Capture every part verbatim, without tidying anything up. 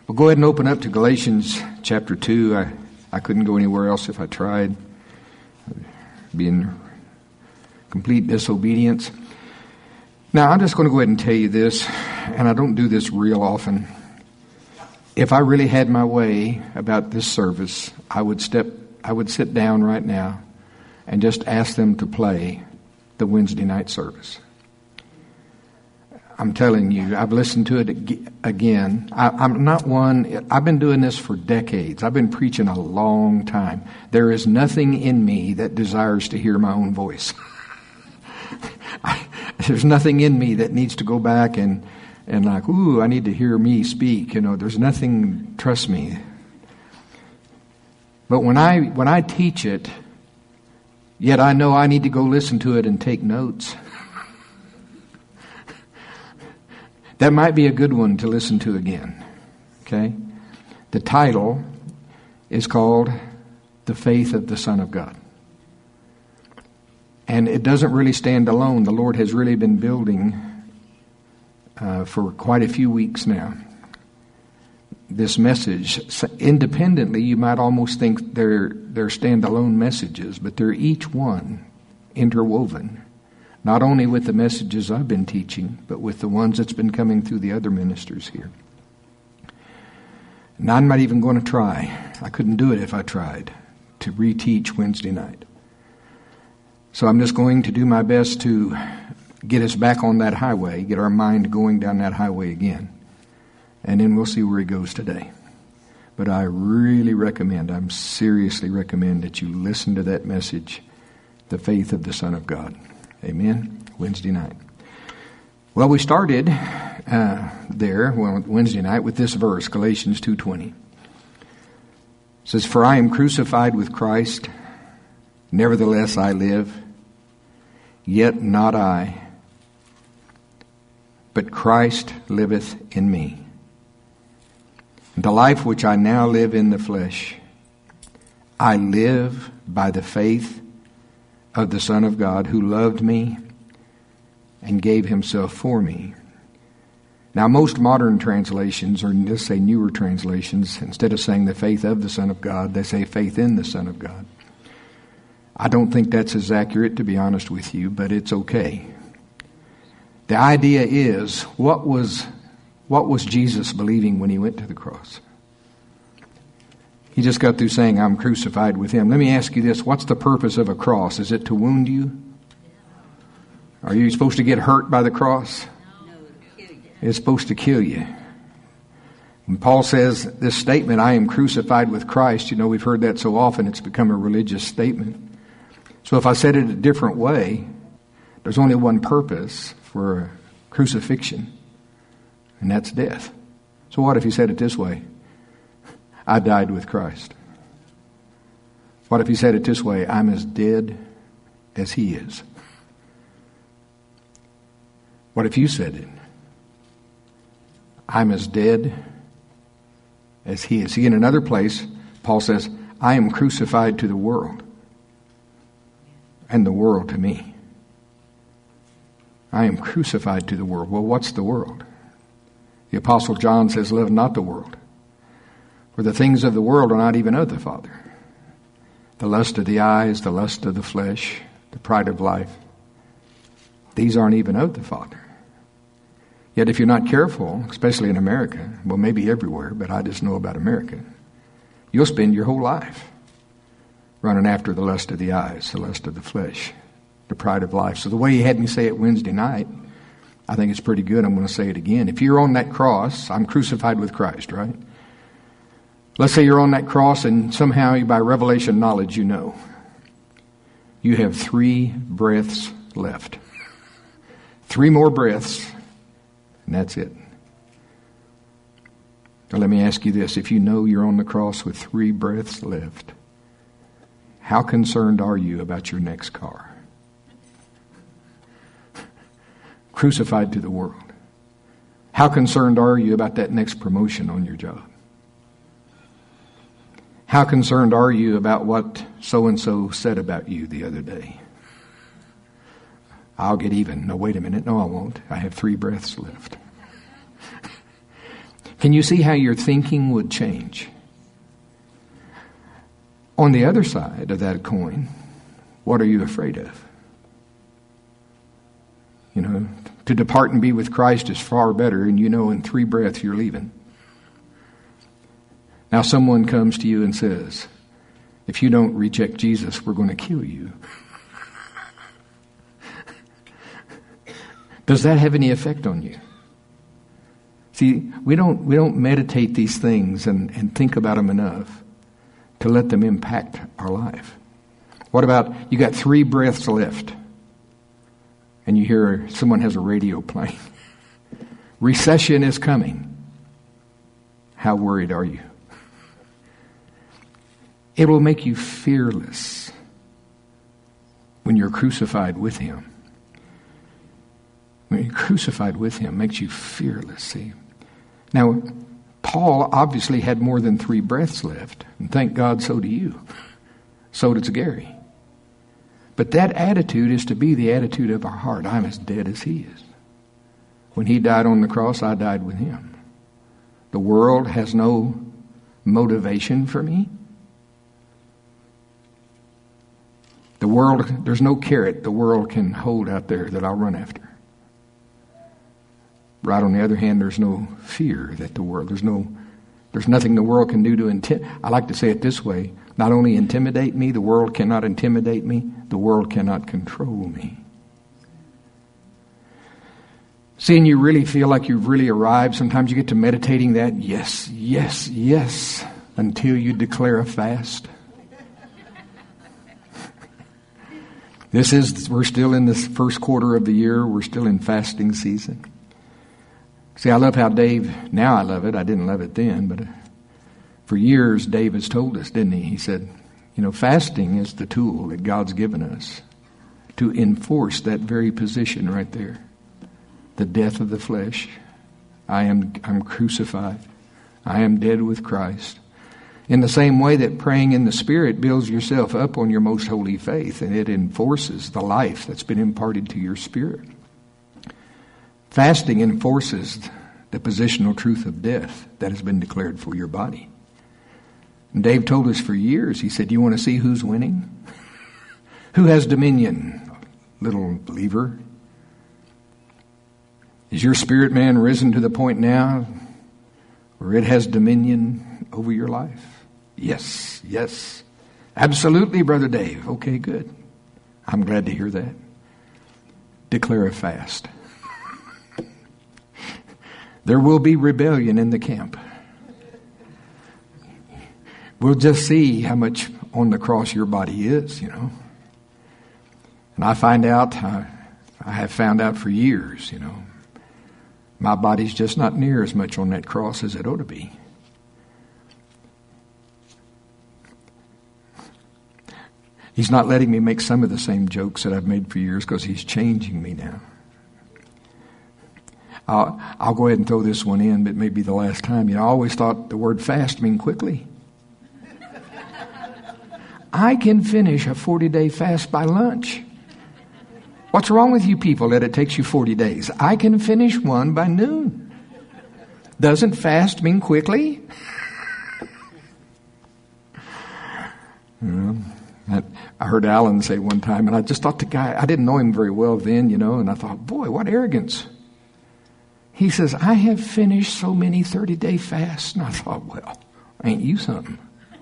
Well, go ahead and open up to Galatians chapter two. I, I couldn't go anywhere else if I tried. Be in complete disobedience. Now, I'm just going to go ahead and tell you this, and I don't do this real often. If I really had my way about this service, I would step, I would sit down right now and just ask them to play the Wednesday night service. I'm telling you, I've listened to it again. I, I'm not one, I've been doing this for decades. I've been preaching a long time. There is nothing in me that desires to hear my own voice. I, there's nothing in me that needs to go back and, and like, ooh, I need to hear me speak. You know, there's nothing, trust me. But when I, when I teach it, yet I know I need to go listen to it and take notes. That might be a good one to listen to again. Okay? The title is called The Faith of the Son of God. And it doesn't really stand alone. The Lord has really been building uh, for quite a few weeks now this message. Independently, you might almost think they're, they're standalone messages, but they're each one interwoven. Not only with the messages I've been teaching, but with the ones that's been coming through the other ministers here. And I'm not even going to try. I couldn't do it if I tried to reteach Wednesday night. So I'm just going to do my best to get us back on that highway, get our mind going down that highway again. And then we'll see where he goes today. But I really recommend, I'm seriously recommend that you listen to that message, The Faith of the Son of God. Amen. Wednesday night. Well, we started uh, there, well, Wednesday night, with this verse, Galatians two twenty. It says, "For I am crucified with Christ, nevertheless I live, yet not I, but Christ liveth in me. And the life which I now live in the flesh, I live by the faith of the Son of God, who loved me and gave himself for me." Now, most modern translations, or just say newer translations, instead of saying the faith of the Son of God, they say faith in the Son of God. I don't think that's as accurate, to be honest with you, but it's okay. The idea is, what was, what was Jesus believing when he went to the cross? He just got through saying, I'm crucified with him. Let me ask you this. What's the purpose of a cross? Is it to wound you? Are you supposed to get hurt by the cross? It's supposed to kill you. When Paul says this statement, I am crucified with Christ, you know, we've heard that so often it's become a religious statement. So if I said it a different way, there's only one purpose for crucifixion, and that's death. So what if he said it this way? I died with Christ. What if he said it this way? I'm as dead as he is. What if you said it? I'm as dead as he is. See, in another place, Paul says, I am crucified to the world, and the world to me. I am crucified to the world. Well, what's the world? The Apostle John says, love not the world. For the things of the world are not even of the Father. The lust of the eyes, the lust of the flesh, the pride of life. These aren't even of the Father. Yet if you're not careful, especially in America, well, maybe everywhere, but I just know about America, you'll spend your whole life running after the lust of the eyes, the lust of the flesh, the pride of life. So the way he had me say it Wednesday night, I think it's pretty good. I'm going to say it again. If you're on that cross, I'm crucified with Christ, right? Let's say you're on that cross and somehow by revelation knowledge you know you have three breaths left. Three more breaths, and that's it. Now let me ask you this. If you know you're on the cross with three breaths left, how concerned are you about your next car? Crucified to the world. How concerned are you about that next promotion on your job? How concerned are you about what so-and-so said about you the other day? I'll get even. No, wait a minute. No, I won't. I have three breaths left. Can you see how your thinking would change? On the other side of that coin, what are you afraid of? You know, to depart and be with Christ is far better, and you know in three breaths you're leaving. Now someone comes to you and says, if you don't reject Jesus, we're going to kill you. Does that have any effect on you? See, we don't we don't meditate these things and, and think about them enough to let them impact our life. What about, you got three breaths left, and you hear someone has a radio playing. Recession is coming. How worried are you? It will make you fearless when you're crucified with Him. When you're crucified with Him, makes you fearless, see? Now, Paul obviously had more than three breaths left, and thank God so do you. So does Gary. But that attitude is to be the attitude of our heart. I'm as dead as He is. When He died on the cross, I died with Him. The world has no motivation for me. The world, there's no carrot the world can hold out there that I'll run after. Right on the other hand, there's no fear that the world, there's no, there's nothing the world can do to intimidate. I like to say it this way, not only intimidate me, the world cannot intimidate me, the world cannot control me. Seeing you really feel like you've really arrived, sometimes you get to meditating that, yes, yes, yes, until you declare a fast. This is, we're still in this first quarter of the year, we're still in fasting season. See, I love how Dave, now I love it, I didn't love it then, but for years Dave has told us, didn't he? He said, you know, fasting is the tool that God's given us to enforce that very position right there. The death of the flesh. I am I'm crucified. I am dead with Christ. In the same way that praying in the Spirit builds yourself up on your most holy faith, and it enforces the life that's been imparted to your spirit. Fasting enforces the positional truth of death that has been declared for your body. And Dave told us for years, he said, you want to see who's winning? Who has dominion, little believer? Is your spirit man risen to the point now where it has dominion over your life? Yes, yes. Absolutely, Brother Dave. Okay, good. I'm glad to hear that. Declare a fast. There will be rebellion in the camp. We'll just see how much on the cross your body is, you know. And I find out, I, I have found out for years, you know, my body's just not near as much on that cross as it ought to be. He's not letting me make some of the same jokes that I've made for years because He's changing me now. I'll, I'll go ahead and throw this one in, but it may be the last time. You know, I always thought the word fast mean quickly. I can finish a forty-day fast by lunch. What's wrong with you people that it takes you forty days? I can finish one by noon. Doesn't fast mean quickly? You know, I, I heard Alan say one time, and I just thought the guy, I didn't know him very well then, you know, and I thought, boy, what arrogance. He says, I have finished so many thirty-day fasts. And I thought, well, ain't you something?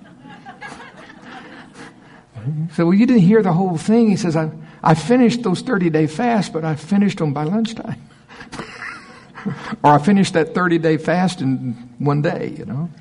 So, well, you didn't hear the whole thing. He says, I, I finished those thirty-day fasts, but I finished them by lunchtime. Or I finished that thirty-day fast in one day, you know.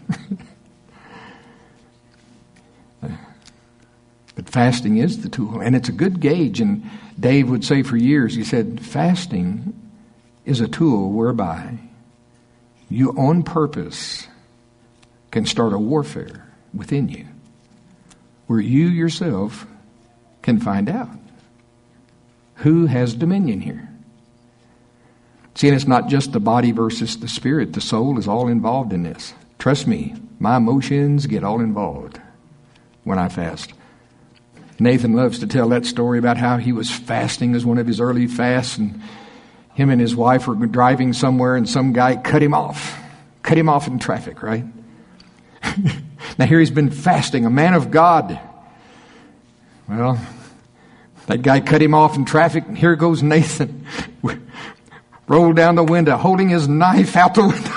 But fasting is the tool, and it's a good gauge. And Dave would say for years, he said, fasting is a tool whereby you on purpose can start a warfare within you where you yourself can find out who has dominion here. See, and it's not just the body versus the spirit. The soul is all involved in this. Trust me, my emotions get all involved when I fast. Nathan loves to tell that story about how he was fasting as one of his early fasts, and him and his wife were driving somewhere and some guy cut him off, cut him off in traffic, right? Now here he's been fasting, a man of God. Well, that guy cut him off in traffic. And here goes Nathan. Rolled down the window, holding his knife out the window.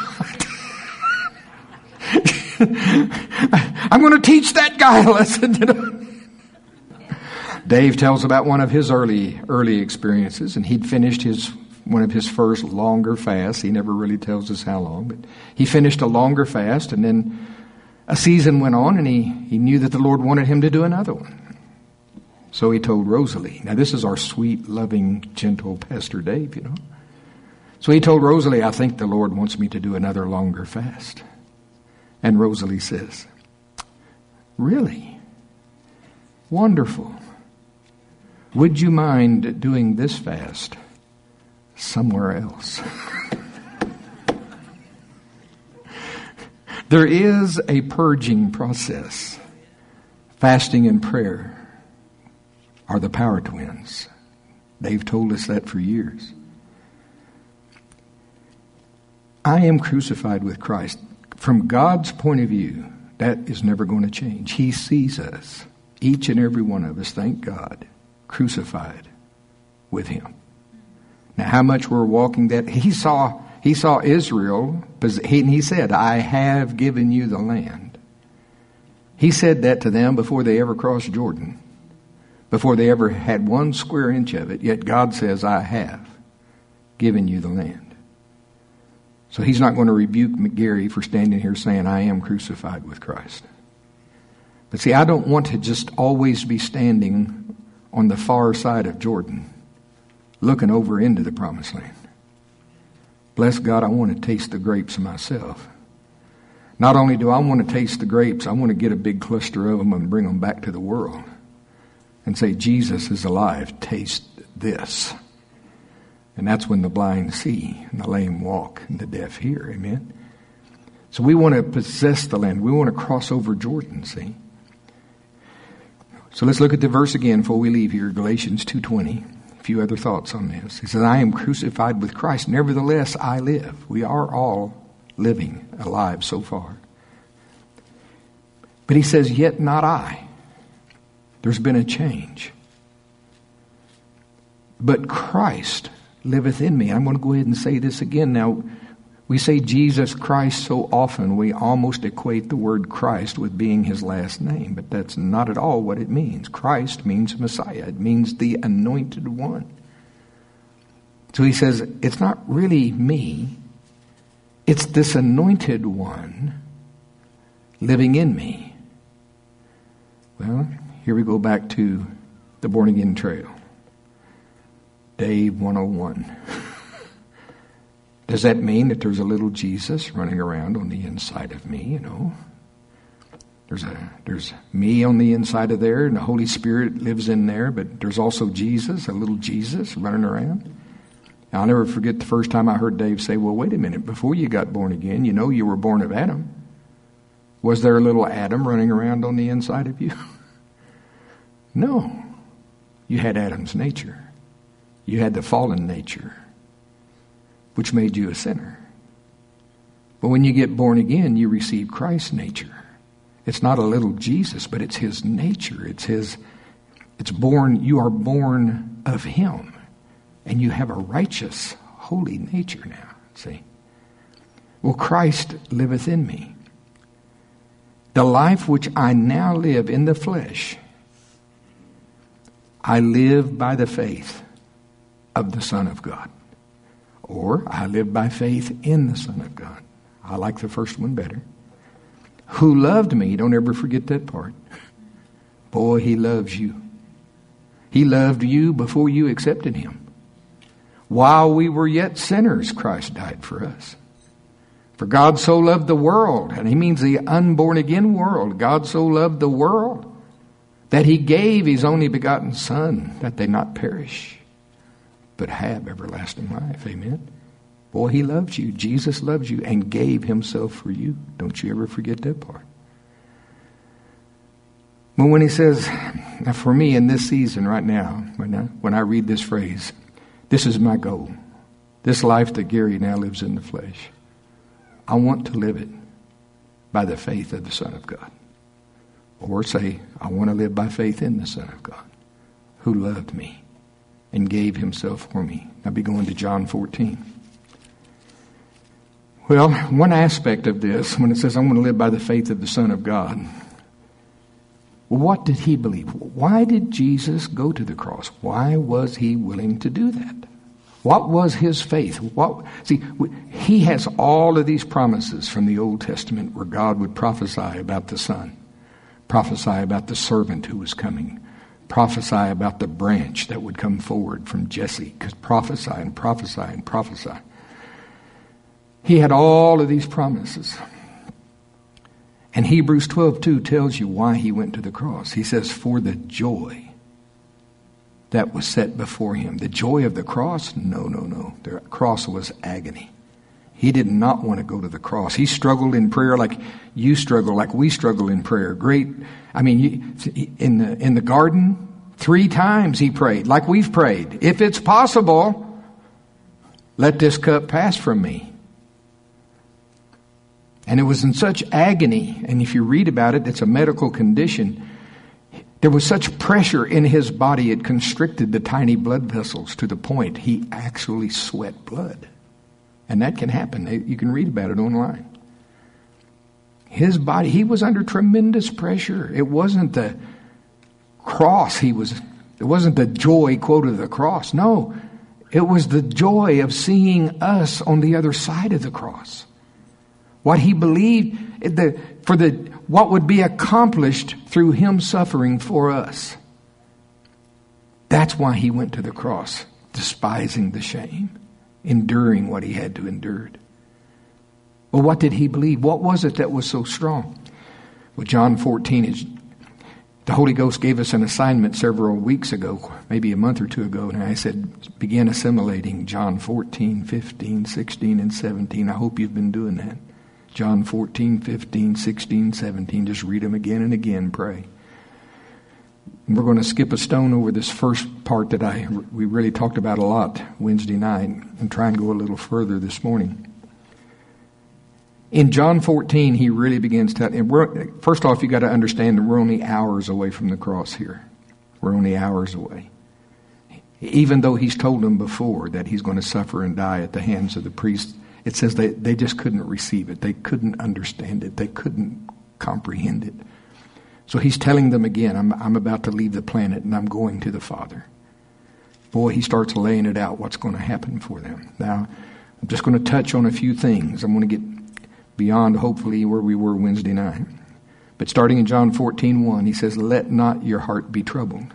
I'm going to teach that guy a lesson. You know? Dave tells about one of his early early experiences, and he'd finished his one of his first longer fasts. He never really tells us how long, but he finished a longer fast, and then a season went on, and he, he knew that the Lord wanted him to do another one. So he told Rosalie. Now this is our sweet, loving, gentle Pastor Dave, you know. So he told Rosalie, I think the Lord wants me to do another longer fast. And Rosalie says, really? Wonderful. Would you mind doing this fast somewhere else? There is a purging process. Fasting and prayer are the power twins. They've told us that for years. I am crucified with Christ. From God's point of view, that is never going to change. He sees us, each and every one of us, thank God, crucified with him. Now, how much we're walking that, he saw he saw Israel, and he said, I have given you the land. He said that to them before they ever crossed Jordan, before they ever had one square inch of it, yet God says, I have given you the land. So he's not going to rebuke McGarry for standing here saying, I am crucified with Christ. But see, I don't want to just always be standing on the far side of Jordan, looking over into the promised land. Bless God, I want to taste the grapes myself. Not only do I want to taste the grapes, I want to get a big cluster of them and bring them back to the world and say, Jesus is alive, taste this. And that's when the blind see, and the lame walk, and the deaf hear. Amen? So we want to possess the land. We want to cross over Jordan, see? So let's look at the verse again before we leave here, Galatians two twenty. A few other thoughts on this. He says, I am crucified with Christ. Nevertheless, I live. We are all living, alive so far. But he says, yet not I. There's been a change. But Christ liveth in me. I'm going to go ahead and say this again. Now, we say Jesus Christ so often, we almost equate the word Christ with being his last name, but that's not at all what it means. Christ means Messiah. It means the anointed one. So he says, it's not really me. It's this anointed one living in me. Well, here we go back to the born again trail. Dave one oh one. Does that mean that there's a little Jesus running around on the inside of me, you know? There's a there's me on the inside of there, and the Holy Spirit lives in there, but there's also Jesus, a little Jesus running around. Now, I'll never forget the first time I heard Dave say, well, wait a minute, before you got born again, you know you were born of Adam. Was there a little Adam running around on the inside of you? No. You had Adam's nature. You had the fallen nature, which made you a sinner. But when you get born again, you receive Christ's nature. It's not a little Jesus, but it's his nature. It's his, it's born, you are born of him. And you have a righteous, holy nature now, see? Well, Christ liveth in me. The life which I now live in the flesh, I live by the faith of the Son of God. Or I live by faith in the Son of God. I like the first one better. Who loved me. Don't ever forget that part. Boy, he loves you. He loved you before you accepted him. While we were yet sinners, Christ died for us. For God so loved the world, and he means the unborn again world. God so loved the world that he gave his only begotten Son, that they not perish, but have everlasting life. Amen. Boy, he loves you. Jesus loves you and gave himself for you. Don't you ever forget that part. But when he says, now for me in this season right now, when I, when I read this phrase, this is my goal. This life that Gary now lives in the flesh. I want to live it by the faith of the Son of God. Or say, I want to live by faith in the Son of God, who loved me and gave himself for me. I'll be going to John fourteen. Well, one aspect of this, when it says, I want to live by the faith of the Son of God, well, what did he believe? Why did Jesus go to the cross? Why was he willing to do that? What was his faith? What, see, he has all of these promises from the Old Testament where God would prophesy about the Son, prophesy about the servant who was coming, prophesy about the branch that would come forward from Jesse, because prophesy and prophesy and prophesy. He had all of these promises. And Hebrews twelve two tells you why he went to the cross. He says, for the joy that was set before him. The joy of the cross? No, no, no. The cross was agony. He did not want to go to the cross. He struggled in prayer like you struggle, like we struggle in prayer. Great. I mean, in the, in the garden, three times he prayed, like we've prayed. If it's possible, let this cup pass from me. And it was in such agony, and if you read about it, it's a medical condition. There was such pressure in his body, it constricted the tiny blood vessels to the point he actually sweat blood. And that can happen. You can read about it online. His body, he was under tremendous pressure. It wasn't the cross he was, it wasn't the joy, quote, of the cross. No, it was the joy of seeing us on the other side of the cross. What he believed, the, for the what would be accomplished through him suffering for us. That's why he went to the cross, despising the shame, enduring what he had to endure. Well, what did he believe? What was it that was so strong? Well, John fourteen is, the Holy Ghost gave us an assignment several weeks ago, maybe a month or two ago, and I said, begin assimilating John fourteen, fifteen, sixteen, and seventeen. I hope you've been doing that. John fourteen, fifteen, sixteen, seventeen. Just read them again and again. Pray. And we're going to skip a stone over this first part that I we really talked about a lot Wednesday night and try and go a little further this morning. In John fourteen, he really begins to... And we're, first off, you got to understand that we're only hours away from the cross here. We're only hours away. Even though he's told them before that he's going to suffer and die at the hands of the priests, it says they, they just couldn't receive it. They couldn't understand it. They couldn't comprehend it. So he's telling them again, I'm, I'm about to leave the planet and I'm going to the Father. Boy, he starts laying it out, what's going to happen for them. Now, I'm just going to touch on a few things. I'm going to get beyond, hopefully, where we were Wednesday night. But starting in John fourteen one, he says, let not your heart be troubled.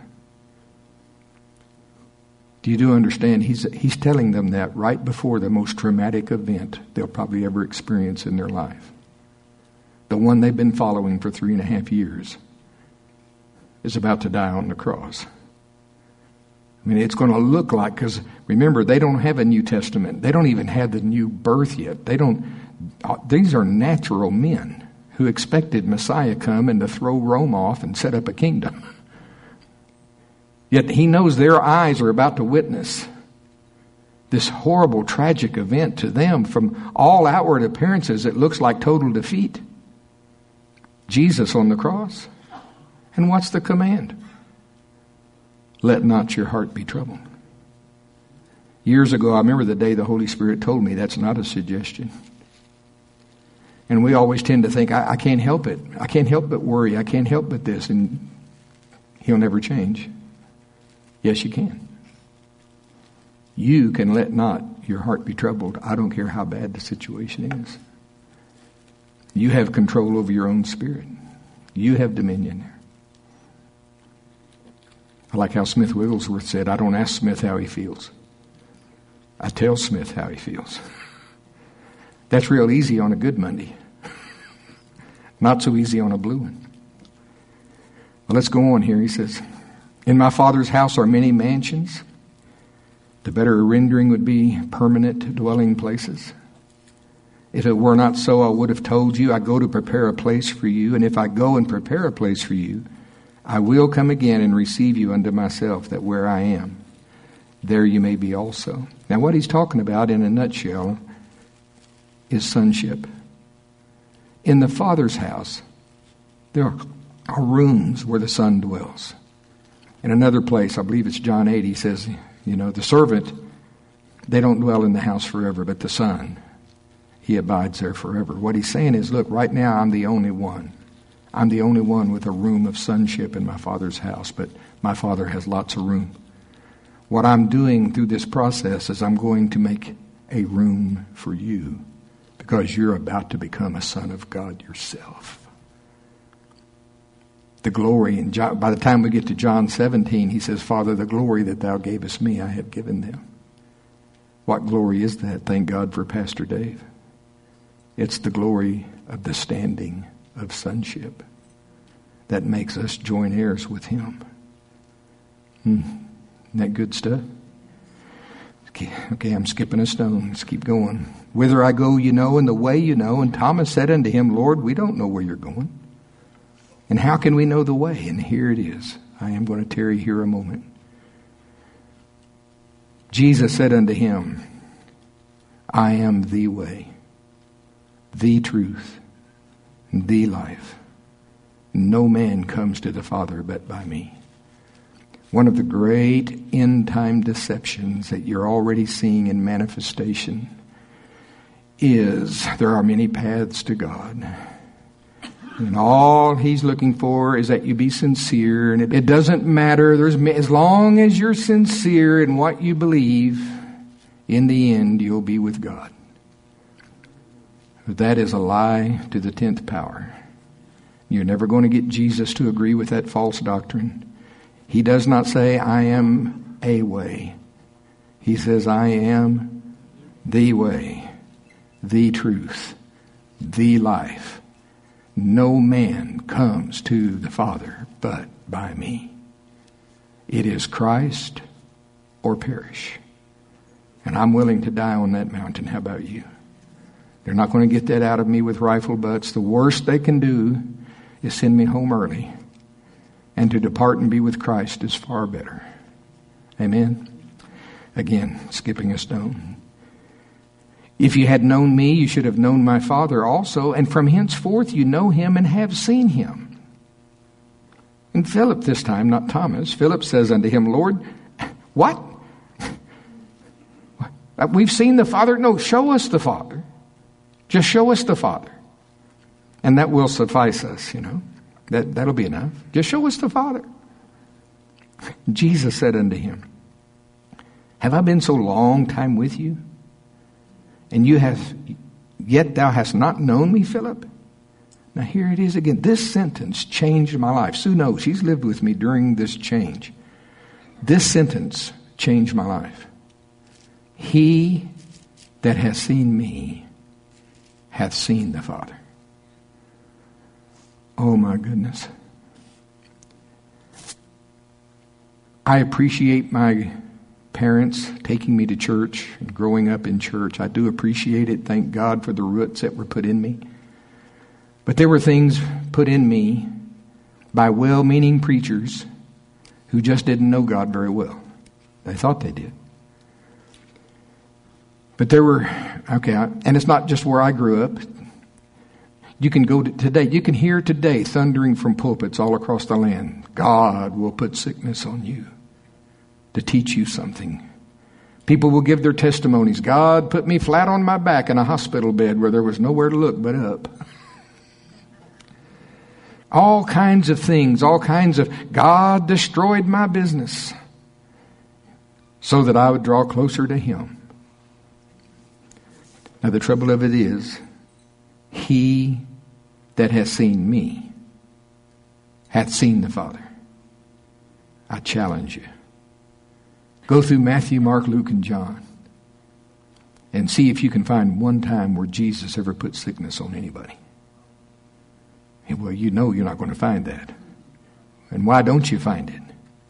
Do you do understand? He's he's telling them that right before the most traumatic event they'll probably ever experience in their life. The one they've been following for three and a half years is about to die on the cross. I mean, it's going to look like, because remember, they don't have a New Testament. They don't even have the new birth yet. They don't. These are natural men who expected Messiah come and to throw Rome off and set up a kingdom. Yet he knows their eyes are about to witness this horrible, tragic event. To them, from all outward appearances, it looks like total defeat. Jesus on the cross. And what's the command? Let not your heart be troubled. Years ago, I remember the day the Holy Spirit told me that's not a suggestion. And we always tend to think, I, I can't help it. I can't help but worry. I can't help but this. And he'll never change. Yes, you can. You can let not your heart be troubled. I don't care how bad the situation is. You have control over your own spirit. You have dominion there. I like how Smith Wigglesworth said, I don't ask Smith how he feels. I tell Smith how he feels. That's real easy on a good Monday. Not so easy on a blue one. Well, let's go on here. He says, in my Father's house are many mansions. The better rendering would be permanent dwelling places. If it were not so, I would have told you, I go to prepare a place for you. And if I go and prepare a place for you, I will come again and receive you unto myself, that where I am, there you may be also. Now, what he's talking about in a nutshell is sonship. In the Father's house, there are rooms where the Son dwells. In another place, I believe it's John eight, he says, you know, the servant, they don't dwell in the house forever, but the Son, he abides there forever. What he's saying is, look, right now I'm the only one. I'm the only one with a room of sonship in my Father's house, but my Father has lots of room. What I'm doing through this process is I'm going to make a room for you because you're about to become a son of God yourself. The glory, and by the time we get to John seventeen, he says, Father, the glory that thou gavest me, I have given them. What glory is that? Thank God for Pastor Dave. It's the glory of the standing of sonship that makes us joint heirs with him. Hmm. Isn't that good stuff? Okay, okay, I'm skipping a stone. Let's keep going. Whither I go, you know, and the way you know. And Thomas said unto him, Lord, we don't know where you're going. And how can we know the way? And here it is. I am going to tarry here a moment. Jesus said unto him, I am the way, the truth, the life. No man comes to the Father but by me. One of the great end-time deceptions that you're already seeing in manifestation is there are many paths to God. And all he's looking for is that you be sincere. And it, it doesn't matter. There's, as long as you're sincere in what you believe, in the end, you'll be with God. But that is a lie to the tenth power. You're never going to get Jesus to agree with that false doctrine. He does not say, I am a way. He says, I am the way, the truth, the life. No man comes to the Father but by me. It is Christ or perish. And I'm willing to die on that mountain. How about you? They're not going to get that out of me with rifle butts. The worst they can do is send me home early. And to depart and be with Christ is far better. Amen? Again, skipping a stone. If you had known me, you should have known my Father also, and from henceforth you know him and have seen him. And Philip this time, not Thomas, Philip says unto him, Lord, what? We've seen the Father. No, show us the Father. Just show us the Father. And that will suffice us, you know. That, that'll be enough. Just show us the Father. Jesus said unto him, have I been so long time with you? And you have, yet thou hast not known me, Philip? Now here it is again. This sentence changed my life. Sue knows. She's lived with me during this change. This sentence changed my life. He that has seen me hath seen the Father. Oh my goodness. I appreciate my parents taking me to church and growing up in church. I do appreciate it. Thank God for the roots that were put in me. But there were things put in me by well-meaning preachers who just didn't know God very well. They thought they did. But there were, okay, and it's not just where I grew up. You can go to today, you can hear today thundering from pulpits all across the land. God will put sickness on you to teach you something. People will give their testimonies. God put me flat on my back in a hospital bed where there was nowhere to look but up. All kinds of things, all kinds of, God destroyed my business so that I would draw closer to Him. Now the trouble of it is, he that has seen me hath seen the Father. I challenge you. Go through Matthew, Mark, Luke, and John and see if you can find one time where Jesus ever put sickness on anybody. And well, you know you're not going to find that. And why don't you find it?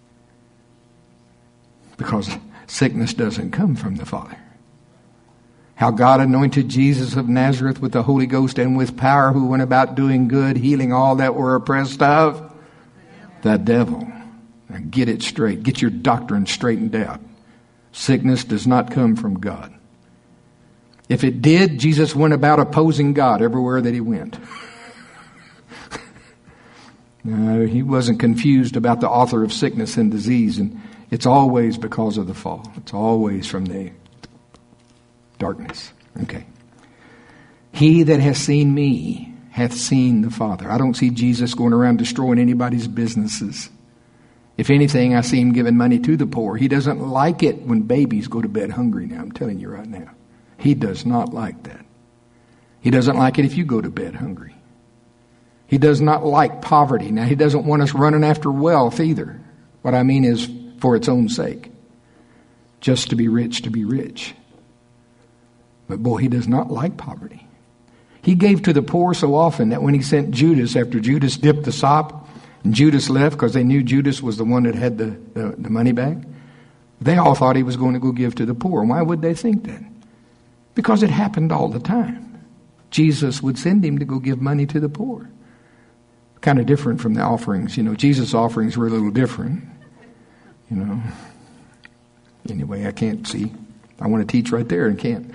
Because sickness doesn't come from the Father. How God anointed Jesus of Nazareth with the Holy Ghost and with power, who went about doing good, healing all that were oppressed of the devil. Now get it straight. Get your doctrine straightened out. Sickness does not come from God. If it did, Jesus went about opposing God everywhere that he went. No, he wasn't confused about the author of sickness and disease, and it's always because of the fall. It's always from the darkness. Okay. He that has seen me hath seen the Father. I don't see Jesus going around destroying anybody's businesses. If anything, I see him giving money to the poor. He doesn't like it when babies go to bed hungry now. I'm telling you right now. He does not like that. He doesn't like it if you go to bed hungry. He does not like poverty. Now, he doesn't want us running after wealth either. What I mean is for its own sake. Just to be rich, to be rich. But boy, he does not like poverty. He gave to the poor so often that when he sent Judas, after Judas dipped the sop, and Judas left because they knew Judas was the one that had the, the, the money bag, they all thought he was going to go give to the poor. Why would they think that? Because it happened all the time. Jesus would send him to go give money to the poor. Kind of different from the offerings. You know, Jesus' offerings were a little different. You know. Anyway, I can't see. I want to teach right there and can't.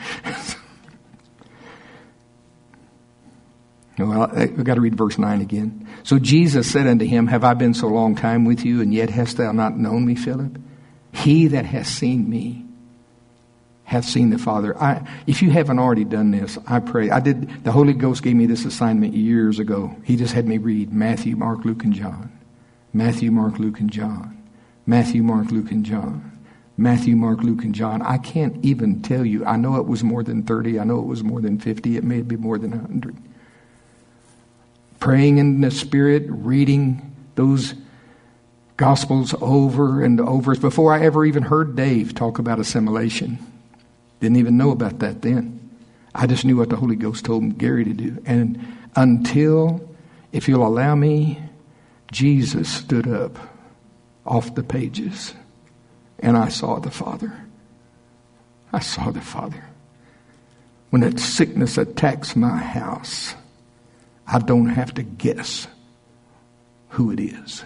Well, we've got to read verse nine again. So Jesus said unto him, have I been so long time with you, and yet hast thou not known me, Philip? He that hath seen me hath seen the Father. I, if you haven't already done this, I pray. I did. The Holy Ghost gave me this assignment years ago. He just had me read Matthew, Mark, Luke, and John. Matthew, Mark, Luke, and John. Matthew, Mark, Luke, and John. Matthew, Mark, Luke, and John. I can't even tell you. I know it was more than thirty. I know it was more than fifty. It may be more than one hundred. Praying in the Spirit, reading those Gospels over and over. Before I ever even heard Dave talk about assimilation. Didn't even know about that then. I just knew what the Holy Ghost told Gary to do. And until, if you'll allow me, Jesus stood up off the pages. And I saw the Father. I saw the Father. When that sickness attacks my house, I don't have to guess who it is.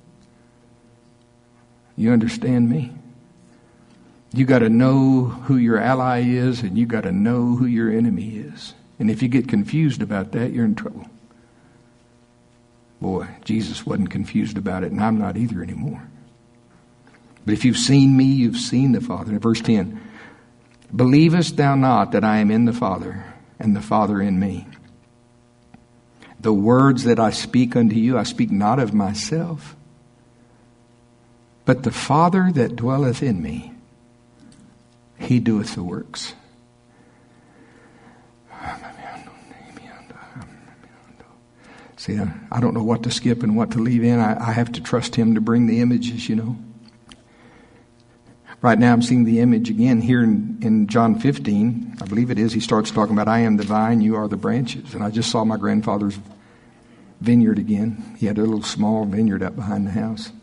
You understand me? You got to know who your ally is, and you got to know who your enemy is. And if you get confused about that, you're in trouble. Boy, Jesus wasn't confused about it, and I'm not either anymore. But if you've seen me, you've seen the Father. In verse ten, believest thou not that I am in the Father, and the Father in me? The words that I speak unto you, I speak not of myself, but the Father that dwelleth in me, he doeth the works. See, I, I don't know what to skip and what to leave in. I, I have to trust him to bring the images, you know. Right now I'm seeing the image again here in, in John fifteen. I believe it is. He starts talking about, I am the vine, you are the branches. And I just saw my grandfather's vineyard again. He had a little small vineyard up behind the house.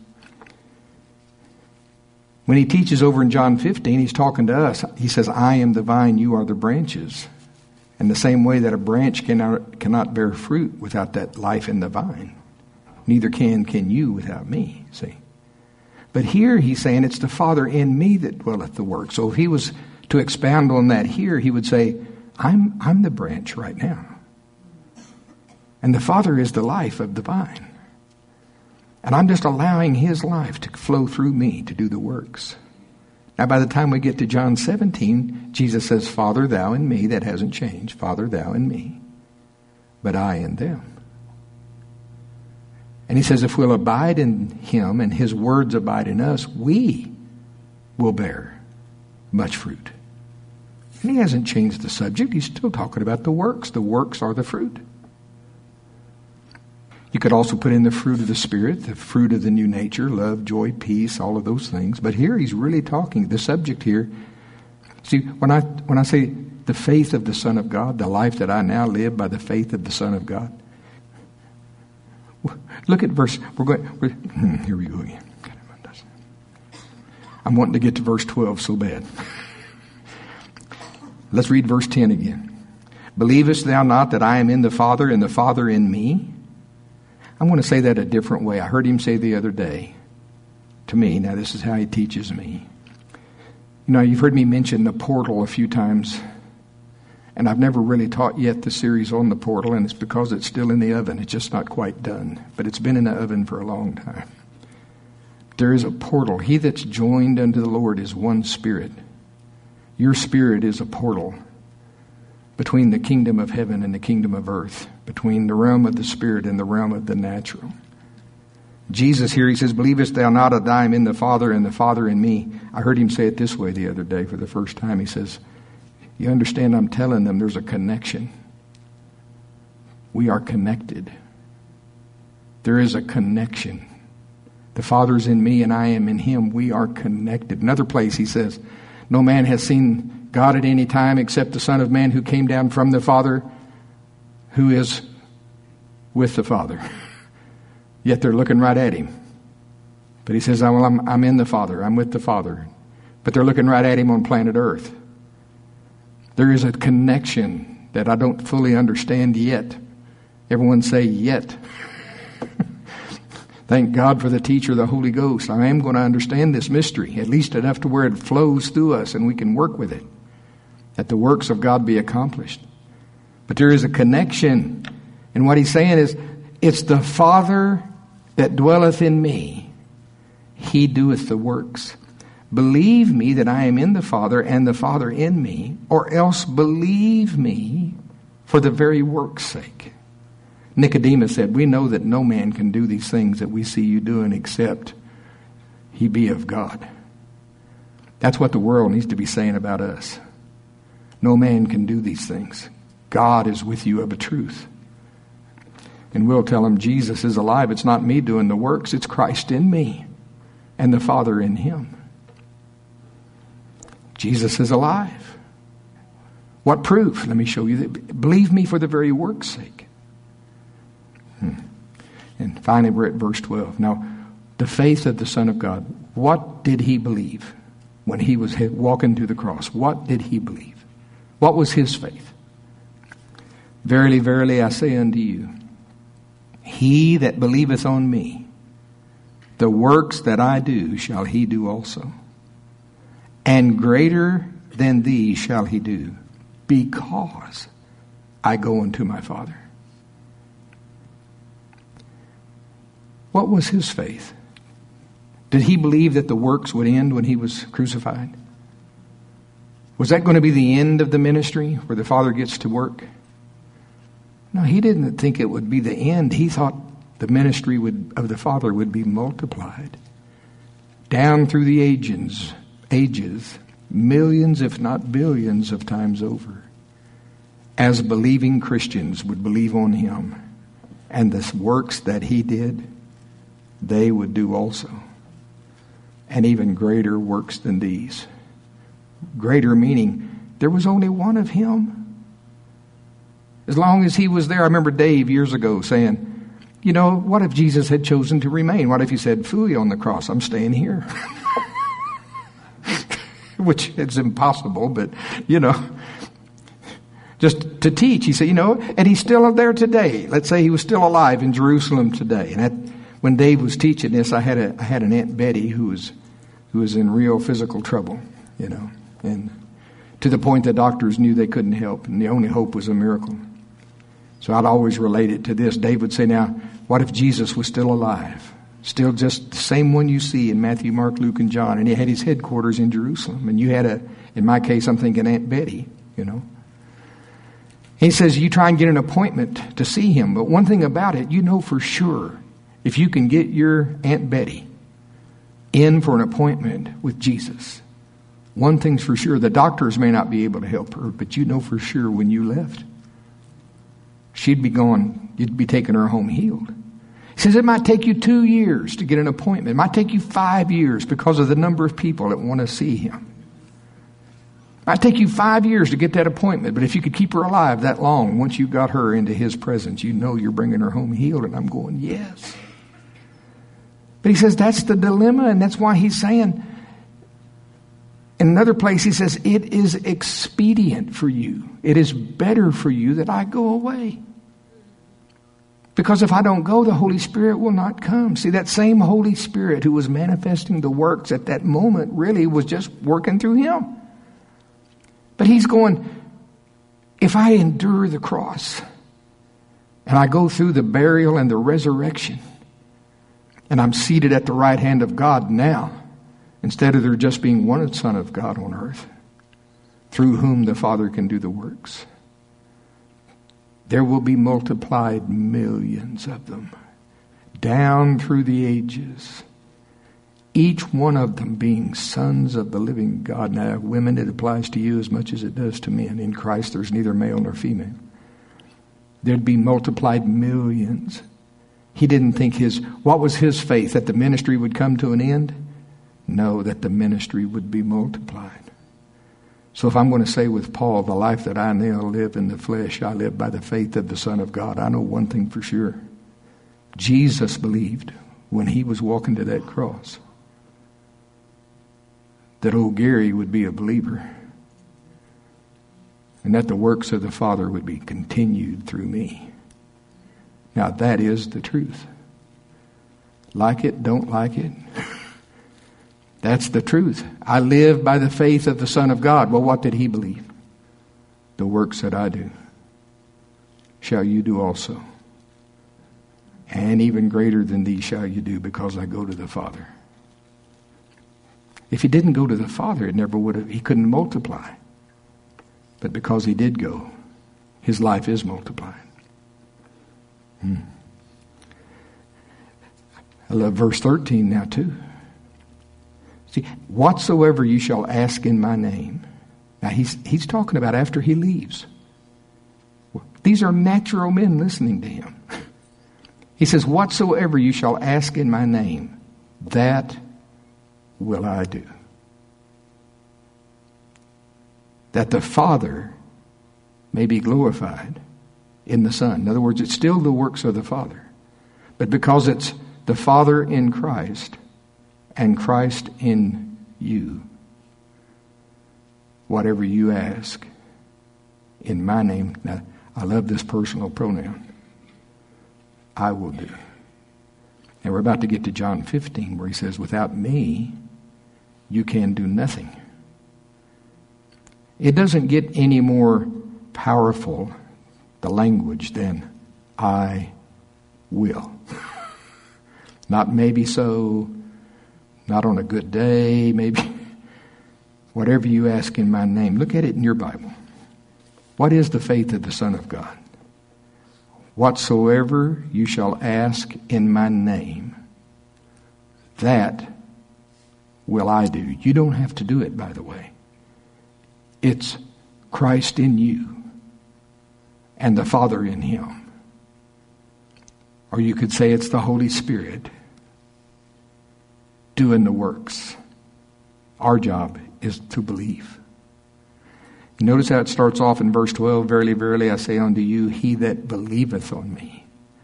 When he teaches over in John fifteen, he's talking to us. He says, I am the vine, you are the branches. In the same way that a branch cannot, cannot bear fruit without that life in the vine. Neither can, can you without me, see. But here he's saying it's the Father in me that dwelleth the work. So if he was to expound on that here, he would say, I'm, I'm the branch right now. And the Father is the life of the vine. And I'm just allowing his life to flow through me to do the works. Now, by the time we get to John seventeen, Jesus says, Father, thou in me. That hasn't changed. Father, thou in me. But I in them. And he says, if we'll abide in him and his words abide in us, we will bear much fruit. And he hasn't changed the subject. He's still talking about the works. The works are the fruit. You could also put in the fruit of the Spirit, the fruit of the new nature, love, joy, peace, all of those things. But here he's really talking, the subject here. See, when I when I say the faith of the Son of God, the life that I now live by the faith of the Son of God. Look at verse, we're going, we're, here we go again. I'm wanting to get to verse twelve so bad. Let's read verse ten again. Believest thou not that I am in the Father and the Father in me? I'm going to say that a different way. I heard him say the other day to me, now this is how he teaches me. You know, you've heard me mention the portal a few times. And I've never really taught yet the series on the portal, and it's because it's still in the oven. It's just not quite done. But it's been in the oven for a long time. There is a portal. He that's joined unto the Lord is one spirit. Your spirit is a portal between the kingdom of heaven and the kingdom of earth, between the realm of the spirit and the realm of the natural. Jesus here, he says, believest thou not that I am in the Father and the Father in me? I heard him say it this way the other day for the first time. He says, you understand, I'm telling them there's a connection. We are connected. There is a connection. The Father's in me and I am in him. We are connected. Another place he says, no man has seen God at any time except the Son of Man who came down from the Father, who is with the Father. Yet they're looking right at him. But he says, well, I'm, I'm in the Father. I'm with the Father. But they're looking right at him on planet Earth. There is a connection that I don't fully understand yet. Everyone say yet. Thank God for the teacher, the Holy Ghost. I am going to understand this mystery, at least enough to where it flows through us and we can work with it, that the works of God be accomplished. But there is a connection. And what he's saying is, it's the Father that dwelleth in me. He doeth the works. Believe me that I am in the Father and the Father in me, or else believe me for the very work's sake. Nicodemus said, we know that no man can do these things that we see you doing except he be of God. That's what the world needs to be saying about us. No man can do these things. God is with you of a truth. And we'll tell them Jesus is alive. It's not me doing the works. It's Christ in me and the Father in him. Jesus is alive. What proof? Let me show you that. Believe me for the very work's sake. Hmm. And finally, we're at verse twelve. Now, the faith of the Son of God. What did he believe when he was walking to the cross? What did he believe? What was his faith? Verily, verily, I say unto you, he that believeth on me, the works that I do shall he do also. And greater than these shall he do, because I go unto my Father. What was his faith? Did he believe that the works would end when he was crucified? Was that going to be the end of the ministry where the Father gets to work? No, he didn't think it would be the end. He thought the ministry would, of the Father would be multiplied down through the ages, ages, millions if not billions of times over, as believing Christians would believe on him. And the works that he did, they would do also. And even greater works than these. Greater meaning, there was only one of him. As long as he was there, I remember Dave years ago saying, you know, what if Jesus had chosen to remain? What if he said, phooey on the cross, I'm staying here? Which is impossible, but, you know, just to teach. He said, you know, and he's still there today. Let's say he was still alive in Jerusalem today. And that, when Dave was teaching this, I had a I had an Aunt Betty who was who was in real physical trouble, you know, and to the point that doctors knew they couldn't help, and the only hope was a miracle. So I'd always relate it to this. Dave would say, now, what if Jesus was still alive? Still just the same one you see in Matthew, Mark, Luke, and John. And he had his headquarters in Jerusalem. And you had a, in my case, I'm thinking Aunt Betty, you know. He says, you try and get an appointment to see him. But one thing about it, you know for sure, if you can get your Aunt Betty in for an appointment with Jesus, one thing's for sure, the doctors may not be able to help her, but you know for sure when you left, she'd be gone, you'd be taking her home healed. He says it might take you two years to get an appointment. It might take you five years because of the number of people that want to see him. It might take you five years to get that appointment, but if you could keep her alive that long, once you got her into his presence, you know you're bringing her home healed. And I'm going, yes. But he says that's the dilemma, and that's why he's saying, in another place he says, it is expedient for you. It is better for you that I go away. Because if I don't go, the Holy Spirit will not come. See, that same Holy Spirit who was manifesting the works at that moment really was just working through him. But he's going, If I endure the cross and I go through the burial and the resurrection and I'm seated at the right hand of God now, instead of there just being one Son of God on earth through whom the Father can do the works, there will be multiplied millions of them down through the ages, each one of them being sons of the living God. Now, women, it applies to you as much as it does to men. In Christ, there's neither male nor female. There'd be multiplied millions. He didn't think his, what was his faith? That the ministry would come to an end? No, that the ministry would be multiplied. So if I'm going to say with Paul, the life that I now live in the flesh, I live by the faith of the Son of God, I know one thing for sure. Jesus believed when he was walking to that cross that old Gary would be a believer and that the works of the Father would be continued through me. Now that is the truth. Like it, don't like it. That's the truth. I live by the faith of the Son of God. Well, what did he believe? The works that I do shall you do also. And even greater than these shall you do, because I go to the Father. If he didn't go to the Father, it never would have, he couldn't multiply. But because he did go, his life is multiplied. Hmm. I love verse thirteen now too. See, whatsoever you shall ask in my name. Now he's he's talking about after he leaves. These are natural men listening to him. He says, whatsoever you shall ask in my name, that will I do. That the Father may be glorified in the Son. In other words, it's still the works of the Father. But because it's the Father in Christ and Christ in you, whatever you ask in my name. Now, I love this personal pronoun. I will do. And we're about to get to John fifteen, where he says, without me, you can do nothing. It doesn't get any more powerful, the language, than I will. Not maybe so, not on a good day, maybe. Whatever you ask in my name. Look at it in your Bible. What is the faith of the Son of God? Whatsoever you shall ask in my name, that will I do. You don't have to do it, by the way. It's Christ in you and the Father in him. Or you could say it's the Holy Spirit doing the works. Our job is to believe. Notice how it starts off in verse twelve. Verily, verily, I say unto you, he that believeth on me.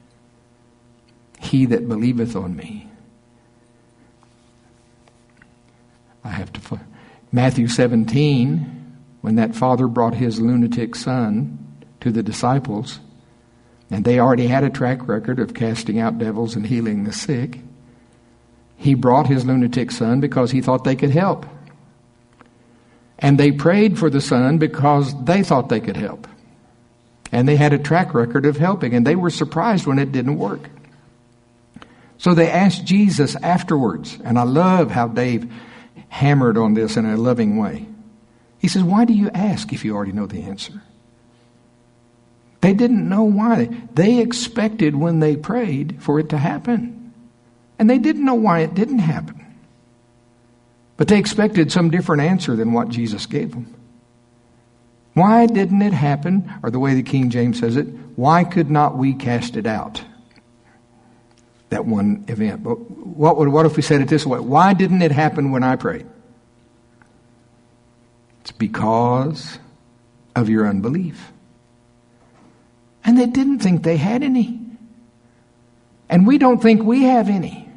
He that believeth on me. I have to... Matthew seventeen, when that father brought his lunatic son to the disciples, and they already had a track record of casting out devils and healing the sick, he brought his lunatic son because he thought they could help. And they prayed for the son because they thought they could help. And they had a track record of helping, and they were surprised when it didn't work. So they asked Jesus afterwards, and I love how Dave hammered on this in a loving way. He says, why do you ask if you already know the answer? They didn't know why. They expected when they prayed for it to happen. And they didn't know why it didn't happen. But they expected some different answer than what Jesus gave them. Why didn't it happen? Or the way the King James says it, why could not we cast it out? That one event. But what would, what if we said it this way? Why didn't it happen when I prayed? It's because of your unbelief. And they didn't think they had any. And we don't think we have any.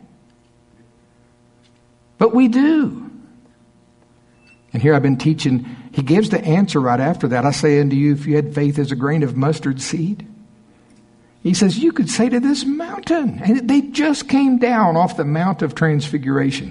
But we do. And here I've been teaching, he gives the answer right after that. I say unto you, if you had faith as a grain of mustard seed. He says, you could say to this mountain. And they just came down off the Mount of Transfiguration.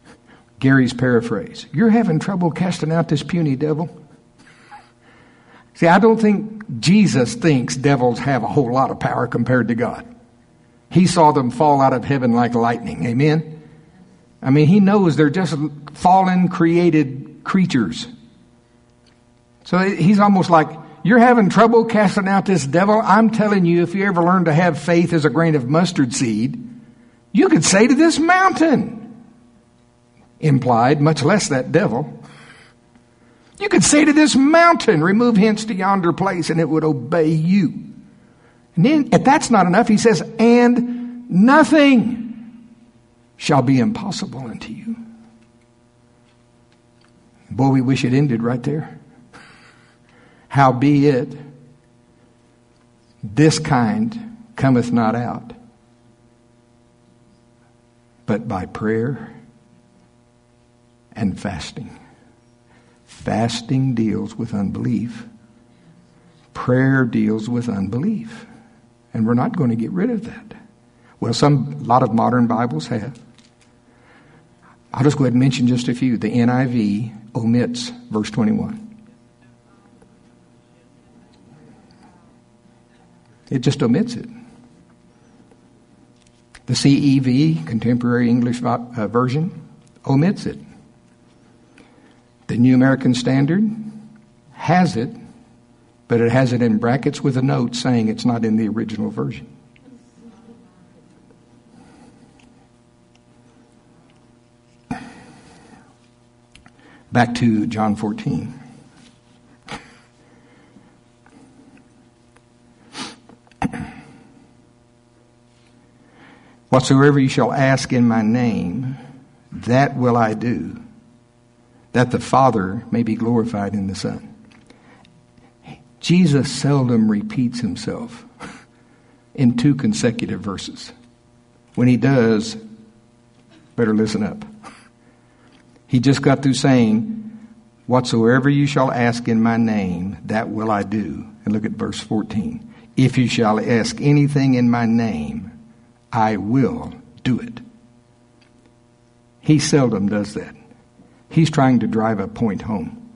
Gary's paraphrase. You're having trouble casting out this puny devil? See, I don't think Jesus thinks devils have a whole lot of power compared to God. He saw them fall out of heaven like lightning. Amen? I mean, he knows they're just fallen, created creatures. So he's almost like, you're having trouble casting out this devil? I'm telling you, if you ever learn to have faith as a grain of mustard seed, you could say to this mountain, implied, much less that devil, you could say to this mountain, remove hence to yonder place, and it would obey you. And then, if that's not enough, he says, and nothing shall be impossible unto you. Boy, we wish it ended right there. Howbeit, this kind cometh not out, but by prayer and fasting. Fasting deals with unbelief. Prayer deals with unbelief. And we're not going to get rid of that. Well, some, a lot of modern Bibles have. I'll just go ahead and mention just a few. The N I V omits verse twenty-one. It just omits it. The C E V, Contemporary English uh, Version, omits it. The New American Standard has it, but it has it in brackets with a note saying it's not in the original version. Back to John fourteen. Whatsoever you shall ask in my name, that will I do, that the Father may be glorified in the Son. Jesus seldom repeats himself in two consecutive verses. When he does, better listen up. He just got through saying, whatsoever you shall ask in my name, that will I do. And look at verse fourteen. If you shall ask anything in my name, I will do it. He seldom does that. He's trying to drive a point home.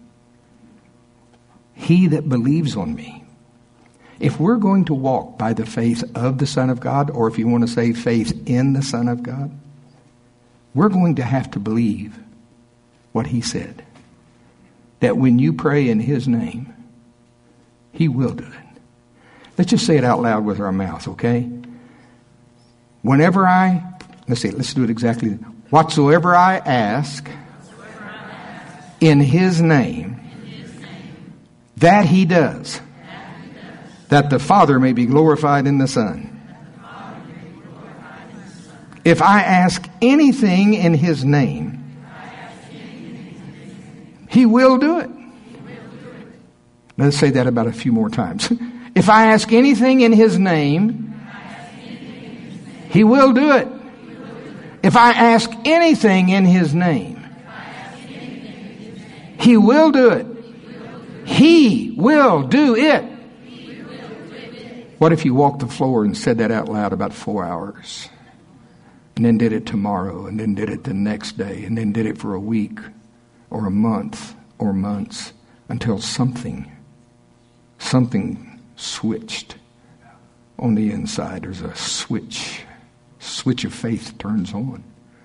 He that believes on me. If we're going to walk by the faith of the Son of God, or if you want to say faith in the Son of God, we're going to have to believe what he said. That when you pray in his name, he will do it. Let's just say it out loud with our mouth, okay? Whenever I, let's see, let's do it exactly. Whatsoever I ask, Whatsoever I ask in his name, in his name that, he does, that he does, that the Father may be glorified in the Son. If I ask anything in his name, he will do it. Let's say that about a few more times. If I ask anything in his name, he will do it. If I ask anything in his name, he will do it. He will do it. What if you walked the floor and said that out loud about four hours? And then did it tomorrow, and then did it the next day, and then did it for a week, or a month, or months, until something, something switched on the inside. There's a switch. Switch of faith turns on.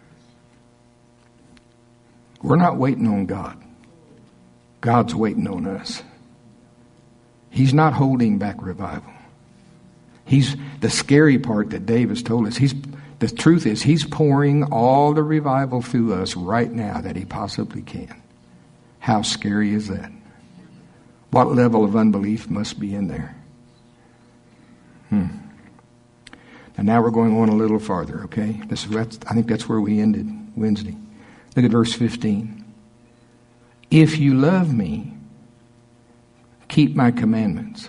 We're not waiting on God. God's waiting on us. He's not holding back revival. He's the scary part that Dave has told us. He's the truth is he's pouring all the revival through us right now that he possibly can. How scary is that? What level of unbelief must be in there? Hmm. And now we're going on a little farther, okay? This is, I think that's where we ended Wednesday. Look at verse fifteen. If you love me, keep my commandments.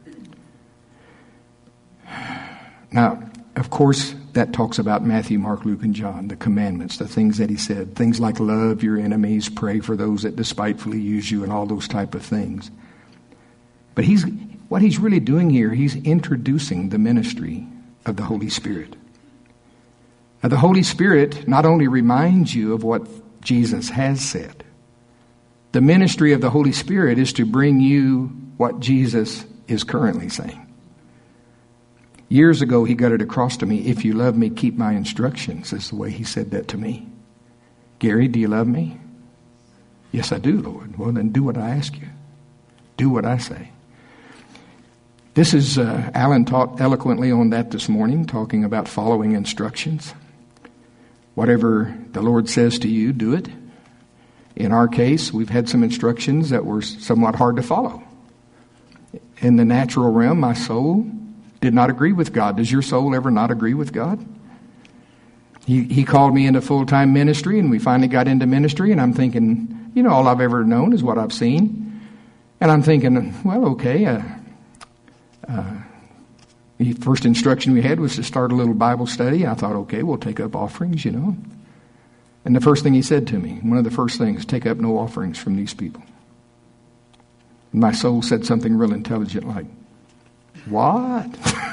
Now, of course, that talks about Matthew, Mark, Luke, and John, the commandments, the things that he said. Things like love your enemies, pray for those that despitefully use you, and all those type of things. But he's what he's really doing here, he's introducing the ministry of the Holy Spirit. Now, the Holy Spirit not only reminds you of what Jesus has said, The ministry of the Holy Spirit is to bring you what Jesus is currently saying. Years ago, he got it across to me, if you love me, keep my instructions, is the way he said that to me. Gary, do you love me? Yes, I do, Lord. Well, then do what I ask you. Do what I say. This is, uh, Alan taught eloquently on that this morning, talking about following instructions. Whatever the Lord says to you, do it. In our case, we've had some instructions that were somewhat hard to follow. In the natural realm, my soul did not agree with God. Does your soul ever not agree with God? He, he called me into full-time ministry, and we finally got into ministry, and I'm thinking, you know, all I've ever known is what I've seen. And I'm thinking, well, okay, uh, uh, the first instruction we had was to start a little Bible study. I thought, okay, we'll take up offerings, you know. And the first thing he said to me, one of the first things, take up no offerings from these people. And my soul said something real intelligent like, what?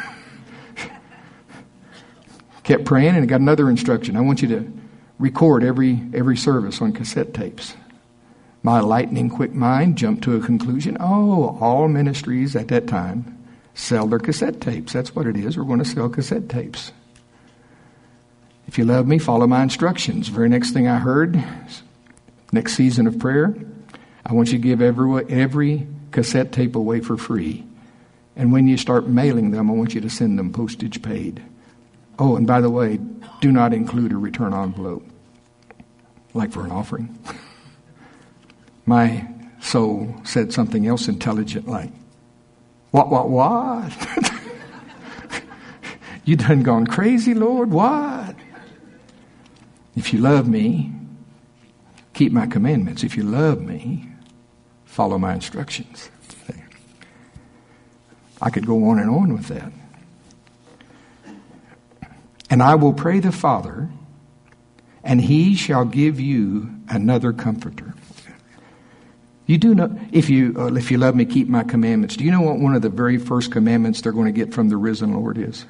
Kept praying and got another instruction. I want you to record every every service on cassette tapes. My lightning quick mind jumped to a conclusion. Oh, all ministries at that time sell their cassette tapes. That's what it is. We're going to sell cassette tapes. If you love me, follow my instructions. Very next thing I heard, next season of prayer, I want you to give every, every cassette tape away for free. And when you start mailing them, I want you to send them postage paid. Oh, and by the way, do not include a return envelope, like for an offering. My soul said something else intelligent like, what, what, what? You done gone crazy, Lord? What? If you love me, keep my commandments. If you love me, follow my instructions. I could go on and on with that. And I will pray the Father, and he shall give you another comforter. You do know, if you uh, if you love me, keep my commandments. Do you know what one of the very first commandments they're going to get from the risen Lord is?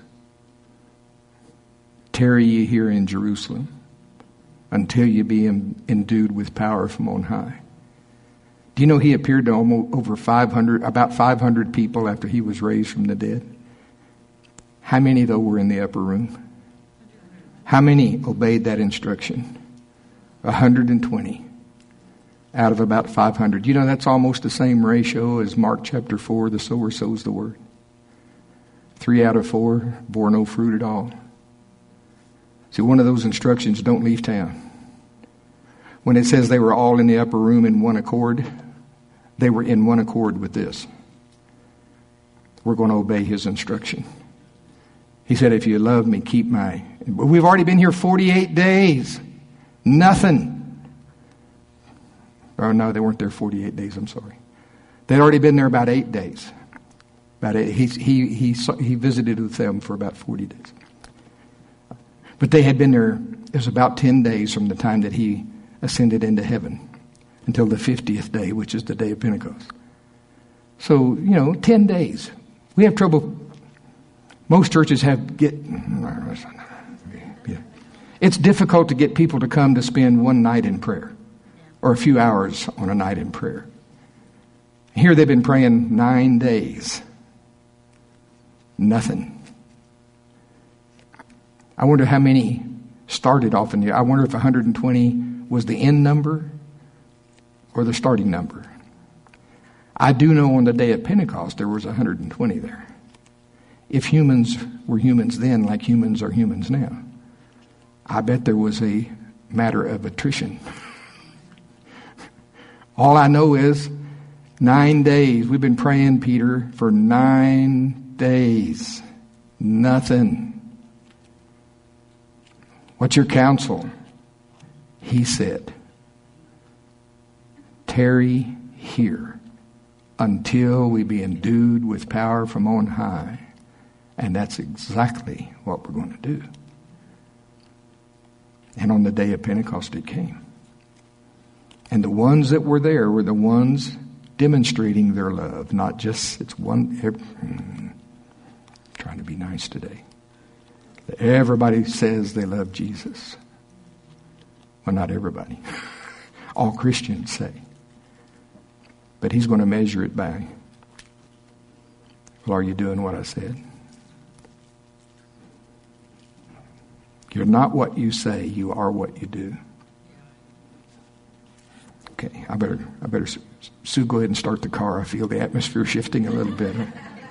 Tarry ye here in Jerusalem until you be en- endued with power from on high. Do you know he appeared to almost over five hundred, about five hundred people after he was raised from the dead? How many, though, were in the upper room? How many obeyed that instruction? one hundred twenty out of about five hundred. You know, that's almost the same ratio as Mark chapter four, the sower sows the word. Three out of four bore no fruit at all. See, one of those instructions, don't leave town. When it says they were all in the upper room in one accord, they were in one accord with this. We're going to obey his instruction. He said, if you love me, keep my... We've already been here forty-eight days. Nothing. Oh, no, they weren't there forty-eight days, I'm sorry. They'd already been there about eight days. About eight, he, he, he, he visited with them for about forty days. But they had been there, it was about ten days from the time that he ascended into heaven until the fiftieth day, which is the day of Pentecost. So, you know, ten days. We have trouble. Most churches have get... It's difficult to get people to come to spend one night in prayer or a few hours on a night in prayer. Here they've been praying nine days. Nothing. I wonder how many started off in the... I wonder if one hundred twenty was the end number or the starting number. I do know on the day of Pentecost there was one hundred twenty there. If humans were humans then like humans are humans now, I bet there was a matter of attrition. All I know is nine days. We've been praying, Peter, for nine days. Nothing. What's your counsel? He said, tarry here until we be endued with power from on high. And that's exactly what we're going to do. And on the day of Pentecost it came. And the ones that were there were the ones demonstrating their love, not just, it's one, every, mm, trying to be nice today. Everybody says they love Jesus. Well, not everybody. All Christians say But he's going to measure it by, well, are you doing what I said? You're not what you say, you are what you do. Okay, I better, I better, Sue, go ahead and start the car. I feel the atmosphere shifting a little bit.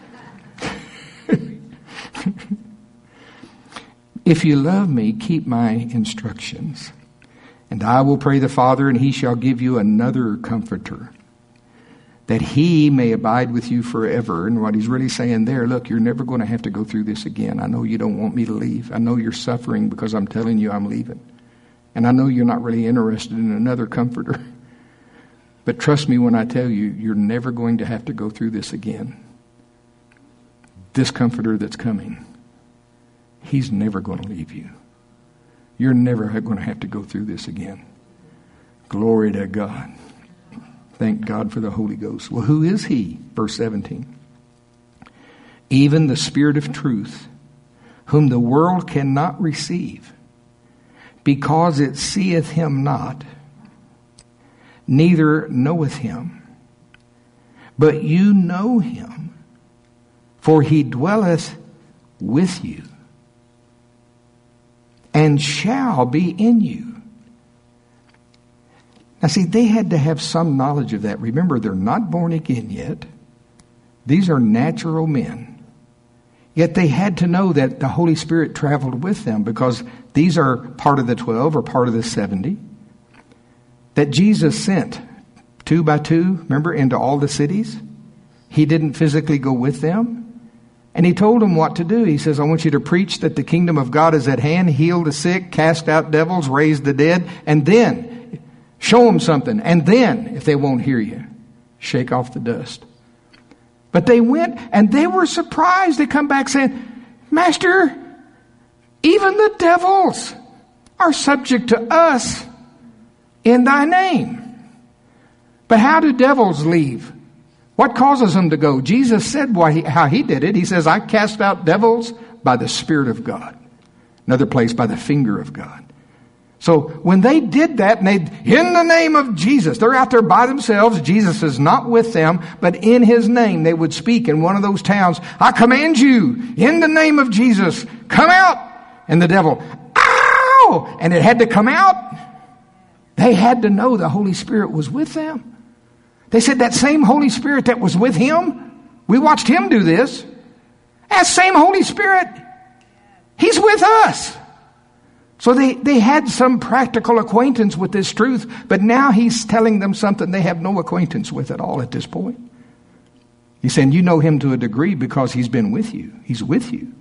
If you love me, keep my instructions. And I will pray the Father, and he shall give you another comforter, that he may abide with you forever. And what he's really saying there, look, you're never going to have to go through this again. I know you don't want me to leave. I know you're suffering because I'm telling you I'm leaving. And I know you're not really interested in another comforter. But trust me when I tell you, you're never going to have to go through this again. This comforter that's coming, he's never going to leave you. You're never going to have to go through this again. Glory to God. Thank God for the Holy Ghost. Well, who is he? Verse seventeen. Even the Spirit of truth, whom the world cannot receive, because it seeth him not, neither knoweth him. But you know him, for he dwelleth with you, and shall be in you. Now see, they had to have some knowledge of that. Remember, they're not born again yet. These are natural men. Yet they had to know that the Holy Spirit traveled with them, because these are part of the twelve or part of the seventy that Jesus sent two by two, remember, into all the cities. He didn't physically go with them. And he told them what to do. He says, I want you to preach that the kingdom of God is at hand, heal the sick, cast out devils, raise the dead, and then show them something. And then, if they won't hear you, shake off the dust. But they went, and they were surprised. They come back saying, Master, even the devils are subject to us in thy name. But how do devils leave? What causes them to go? Jesus said why he, how he did it. He says, I cast out devils by the Spirit of God. Another place, by the finger of God. So when they did that, and they, in the name of Jesus, they're out there by themselves. Jesus is not with them, but in his name they would speak in one of those towns. I command you, in the name of Jesus, come out. And the devil, ow! And it had to come out. They had to know the Holy Spirit was with them. They said that same Holy Spirit that was with him, we watched him do this. That same Holy Spirit, he's with us. So they, they had some practical acquaintance with this truth, but now he's telling them something they have no acquaintance with at all at this point. He's saying, you know him to a degree because he's been with you. He's with you.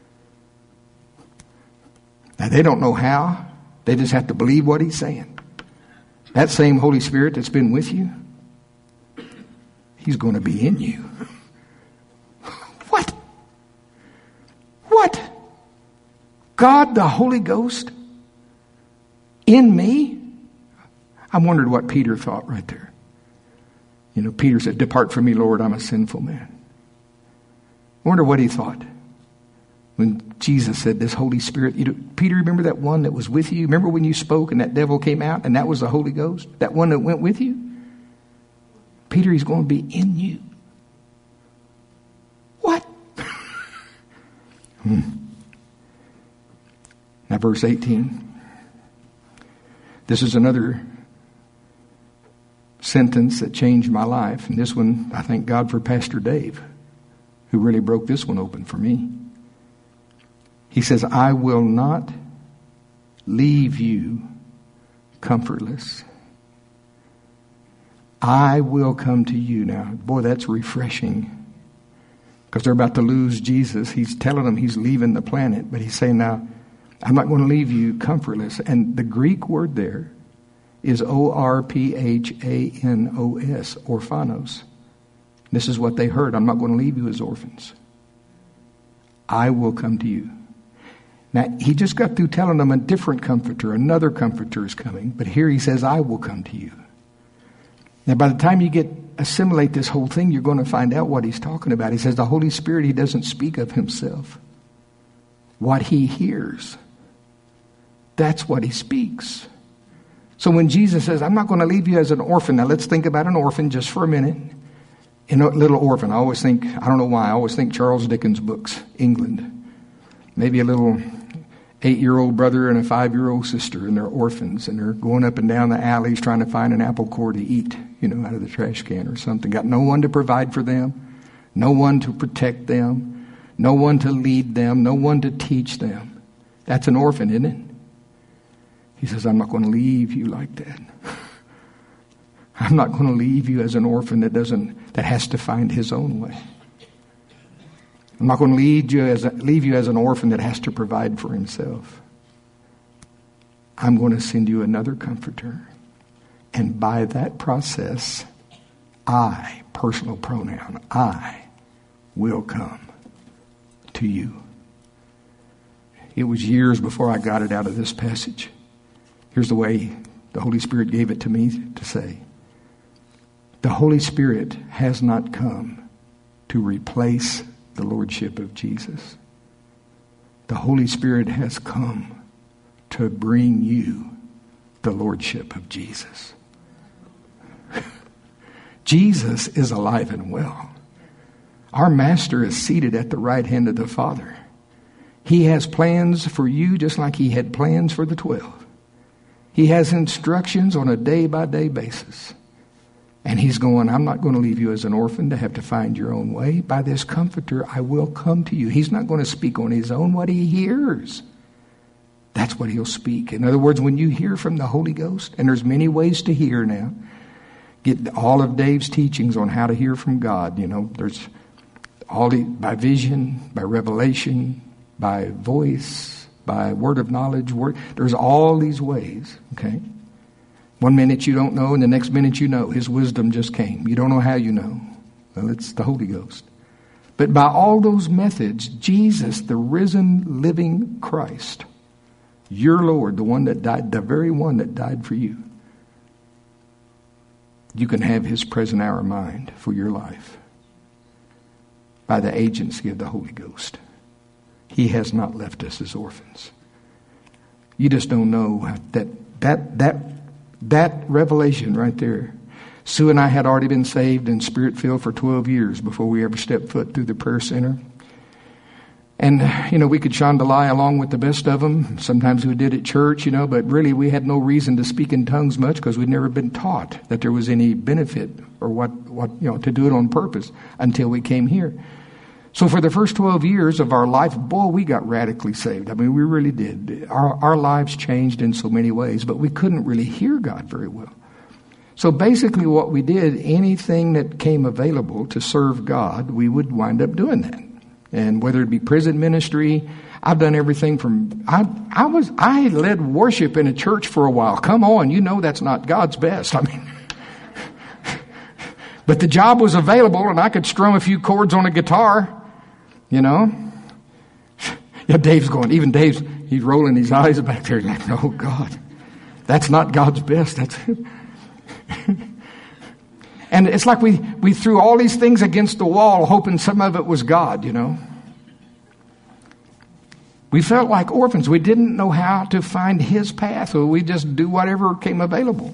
Now they don't know how. They just have to believe what he's saying. That same Holy Spirit that's been with you, he's going to be in you. What? What? God, the Holy Ghost, in me? I wondered what Peter thought right there. You know, Peter said, depart from me, Lord, I'm a sinful man. I wonder what he thought when Jesus said this Holy Spirit. You know, Peter, remember that one that was with you? Remember when you spoke and that devil came out and that was the Holy Ghost? That one that went with you? Peter, he's going to be in you. What? hmm. Now verse eighteen. This is another sentence that changed my life. And this one, I thank God for Pastor Dave, who really broke this one open for me. He says, I will not leave you comfortless. I will come to you. Now, boy, that's refreshing. Because they're about to lose Jesus. He's telling them he's leaving the planet. But he's saying, now, I'm not going to leave you comfortless. And the Greek word there is O R P H A N O S, orphanos. This is what they heard. I'm not going to leave you as orphans. I will come to you. Now, he just got through telling them a different comforter, another comforter is coming. But here he says, I will come to you. Now, by the time you get assimilate this whole thing, you're going to find out what he's talking about. He says the Holy Spirit, he doesn't speak of himself. What he hears, that's what he speaks. So when Jesus says, I'm not going to leave you as an orphan. Now let's think about an orphan just for a minute. In a little orphan, I always think, I don't know why, I always think Charles Dickens books, England. Maybe a little eight-year-old brother and a five-year-old sister, and they're orphans, and they're going up and down the alleys trying to find an apple core to eat, you know, out of the trash can or something. Got no one to provide for them, no one to protect them, no one to lead them, no one to teach them. That's an orphan, isn't it? He says, I'm not going to leave you like that. I'm not going to leave you as an orphan that doesn't, that has to find his own way. I'm not going to lead you as a, leave you as an orphan that has to provide for himself. I'm going to send you another comforter. And by that process, I, personal pronoun, I will come to you. It was years before I got it out of this passage. Here's the way the Holy Spirit gave it to me to say. The Holy Spirit has not come to replace the Lordship of Jesus. The Holy Spirit has come to bring you the Lordship of Jesus. Jesus is alive and well. Our Master is seated at the right hand of the Father. He has plans for you just like he had plans for the twelve. He has instructions on a day-by-day basis. And he's going, I'm not going to leave you as an orphan to have to find your own way. By this comforter, I will come to you. He's not going to speak on his own what he hears. That's what he'll speak. In other words, when you hear from the Holy Ghost, and there's many ways to hear now, get all of Dave's teachings on how to hear from God. You know, there's all the, by vision, by revelation, by voice, by word of knowledge. Word, there's all these ways, okay? One minute you don't know, and the next minute you know. His wisdom just came. You don't know how you know. Well, it's the Holy Ghost. But by all those methods, Jesus, the risen, living Christ, your Lord, the one that died, the very one that died for you, you can have his present hour mind for your life by the agency of the Holy Ghost. He has not left us as orphans. You just don't know that that that that revelation right there. Sue and I had already been saved and Spirit-filled for twelve years before we ever stepped foot through the prayer center. And, you know, we could chandelier along with the best of them. Sometimes we did at church, you know, but really we had no reason to speak in tongues much because we'd never been taught that there was any benefit or what, what, you know, to do it on purpose until we came here. So for the first twelve years of our life, boy, we got radically saved. I mean, we really did. Our, our lives changed in so many ways, but we couldn't really hear God very well. So basically what we did, anything that came available to serve God, we would wind up doing that. And whether it be prison ministry, I've done everything from, I, I was, I led worship in a church for a while. Come on, you know that's not God's best. I mean, but the job was available and I could strum a few chords on a guitar, you know. Yeah, Dave's going, even Dave's, he's rolling his eyes back there like, oh God, that's not God's best. That's And it's like we, we threw all these things against the wall hoping some of it was God, you know. We felt like orphans. We didn't know how to find his path, so we just do whatever came available.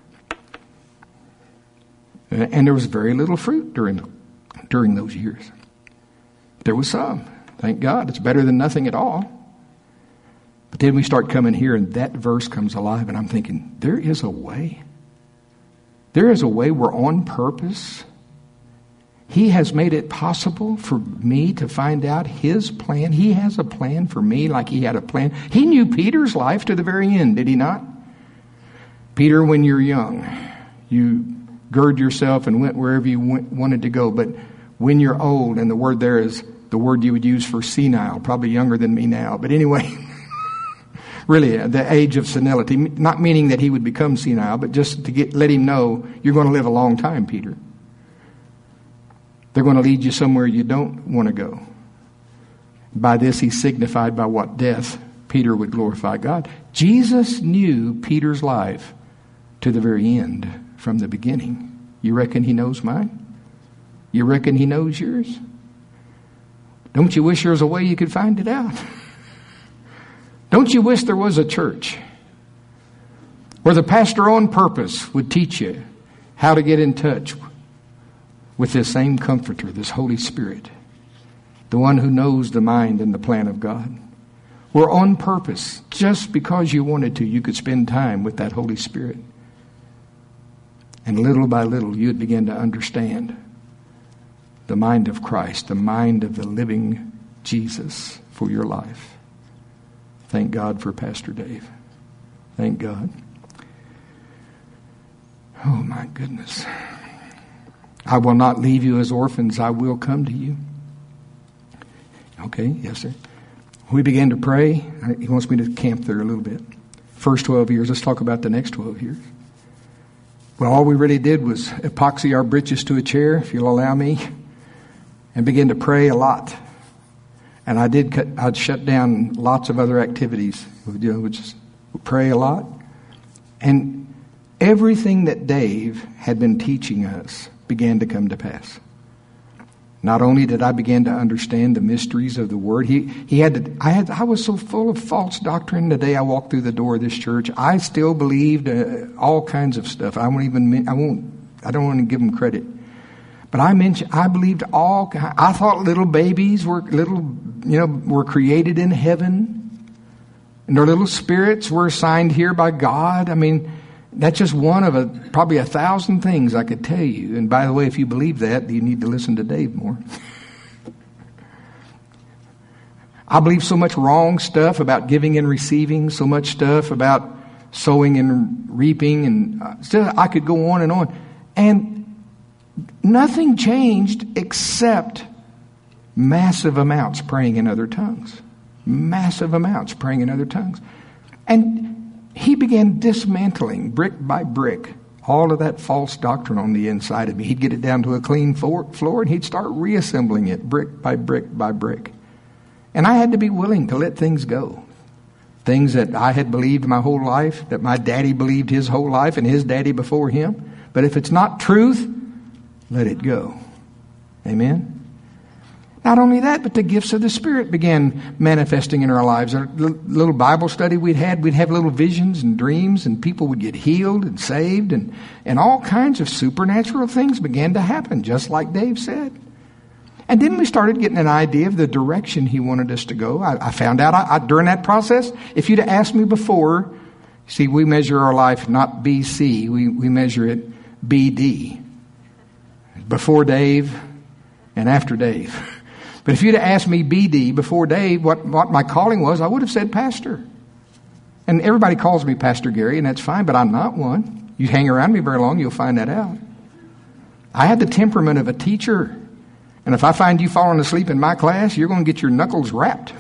And there was very little fruit during, during those years. There was some. Thank God. It's better than nothing at all. But then we start coming here and that verse comes alive and I'm thinking, there is a way. There is a way where on purpose, he has made it possible for me to find out his plan. He has a plan for me like he had a plan. He knew Peter's life to the very end, did he not? Peter, when you're young, you gird yourself and went wherever you went, wanted to go. But when you're old, and the word there is the word you would use for senile, probably younger than me now. But anyway, really, the age of senility, not meaning that he would become senile, but just to get, let him know, you're going to live a long time, Peter. They're going to lead you somewhere you don't want to go. By this, he signified by what death Peter would glorify God. Jesus knew Peter's life to the very end from the beginning. You reckon he knows mine? You reckon he knows yours? Don't you wish there was a way you could find it out? Don't you wish there was a church Where the pastor on purpose would teach you how to get in touch with this same comforter, this Holy Spirit, the one who knows the mind and the plan of God. Where on purpose, just because you wanted to, you could spend time with that Holy Spirit. And little by little, you'd begin to understand the mind of Christ, the mind of the living Jesus for your life. Thank God for Pastor Dave. Thank God. Oh, my goodness. I will not leave you as orphans. I will come to you. Okay, yes, sir. We began to pray. He wants me to camp there a little bit. First twelve years. Let's talk about the next twelve years. Well, all we really did was epoxy our britches to a chair, if you'll allow me, and begin to pray a lot. And I did cut, I'd shut down lots of other activities. You know, we'd just pray a lot. And everything that Dave had been teaching us began to come to pass. Not only did I begin to understand the mysteries of the Word, he he had to, I had I was so full of false doctrine the day I walked through the door of this church. I still believed uh, all kinds of stuff. I won't even I won't I don't want to give them credit, but I mentioned I believed all. I thought little babies were little you know were created in heaven, and their little spirits were assigned here by God. I mean, that's just one of a, probably a thousand things I could tell you. And by the way, if you believe that, you need to listen to Dave more. I believe so much wrong stuff about giving and receiving, so much stuff about sowing and reaping, and uh, still I could go on and on. And nothing changed except massive amounts praying in other tongues. Massive amounts praying in other tongues. And he began dismantling, brick by brick, all of that false doctrine on the inside of me. He'd get it down to a clean floor, and he'd start reassembling it brick by brick by brick. And I had to be willing to let things go. Things that I had believed my whole life, that my daddy believed his whole life and his daddy before him. But if it's not truth, let it go. Amen? Not only that, but the gifts of the Spirit began manifesting in our lives. Our little Bible study we'd had, we'd have little visions and dreams, and people would get healed and saved, and, and all kinds of supernatural things began to happen, just like Dave said. And then we started getting an idea of the direction he wanted us to go. I, I found out I, I, during that process, if you'd have asked me before, see, we measure our life not B C, we, we measure it B D. Before Dave and after Dave. But if you'd have asked me B D before Dave what, what my calling was, I would have said pastor. And everybody calls me Pastor Gary, and that's fine, but I'm not one. You hang around me very long, you'll find that out. I had the temperament of a teacher. And if I find you falling asleep in my class, you're going to get your knuckles rapped.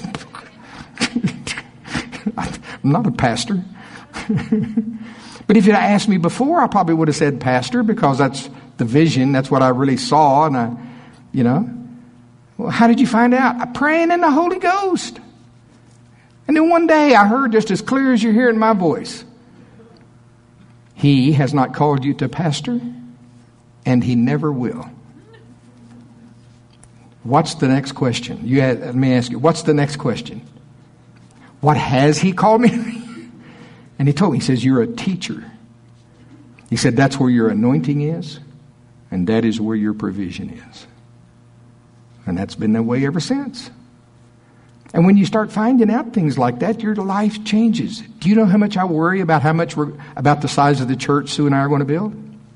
I'm not a pastor. But if you'd have asked me before, I probably would have said pastor, because that's the vision. That's what I really saw. And I, you know. Well, how did you find out? I'm praying in the Holy Ghost. And then one day I heard, just as clear as you're hearing my voice, He has not called you to pastor, and He never will. What's the next question? You had, let me ask you, what's the next question? What has He called me? And He told me, He says, you're a teacher. He said, that's where your anointing is, and that is where your provision is. And that's been that way ever since. And when you start finding out things like that, your life changes. Do you know how much I worry about how much we're, about the size of the church Sue and I are going to build?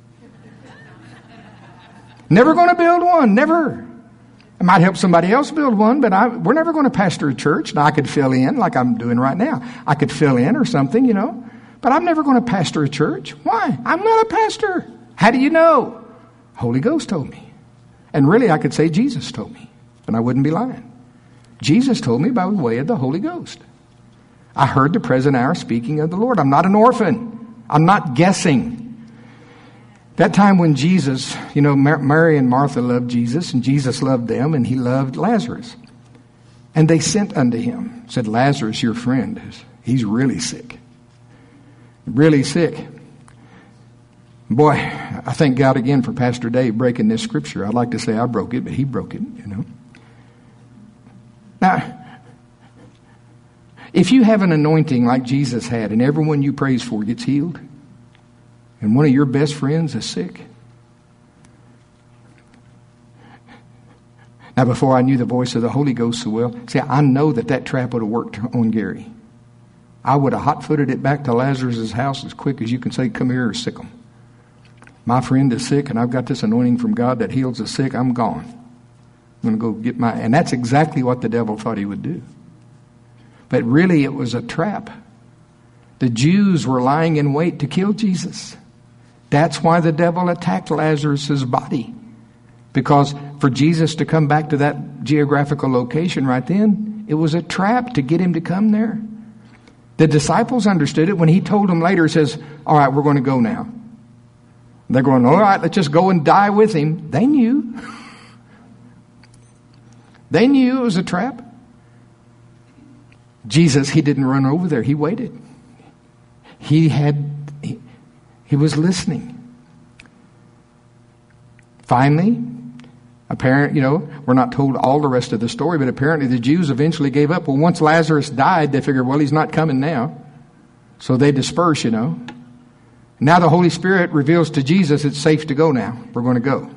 Never going to build one. Never. I might help somebody else build one, but I, we're never going to pastor a church. Now, I could fill in like I'm doing right now. I could fill in or something, you know. But I'm never going to pastor a church. Why? I'm not a pastor. How do you know? Holy Ghost told me. And really, I could say Jesus told me, and I wouldn't be lying. Jesus told me by way of the Holy Ghost. I heard the present hour speaking of the Lord. I'm not an orphan. I'm not guessing. That time when Jesus, you know, Mary and Martha loved Jesus, and Jesus loved them, and He loved Lazarus. And they sent unto Him, said, Lazarus, your friend, he's really sick. Really sick. Boy, I thank God again for Pastor Dave breaking this scripture. I'd like to say I broke it, but he broke it, you know. Now, If you have an anointing like Jesus had and everyone you praise for gets healed, and one of your best friends is sick. Now, before I knew the voice of the Holy Ghost so well, see, I know that that trap would have worked on Gary. I would have hot-footed it back to Lazarus' house as quick as you can say, come here or sick him. My friend is sick, and I've got this anointing from God that heals the sick. I'm gone. I'm going to go get my... And that's exactly what the devil thought he would do. But really, it was a trap. The Jews were lying in wait to kill Jesus. That's why the devil attacked Lazarus' body. Because for Jesus to come back to that geographical location right then, it was a trap to get him to come there. The disciples understood it when he told them later, he says, all right, we're going to go now. They're going, all right, let's just go and die with him. They knew. They knew it was a trap. Jesus, he didn't run over there. He waited. He had, he, he was listening. Finally, apparently, you know, we're not told all the rest of the story, but apparently the Jews eventually gave up. Well, once Lazarus died, they figured, well, he's not coming now. So they disperse, you know. Now the Holy Spirit reveals to Jesus it's safe to go now. We're going to go.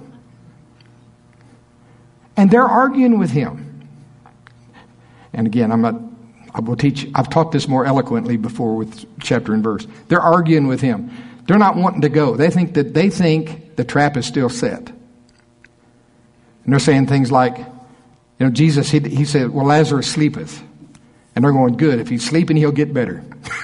And they're arguing with him. And again, I'm not, I will teach, I've taught this more eloquently before with chapter and verse. They're arguing with him. They're not wanting to go. They think that they think the trap is still set. And they're saying things like, you know, Jesus, he, he said, well, Lazarus sleepeth. And they're going, good. If he's sleeping, he'll get better.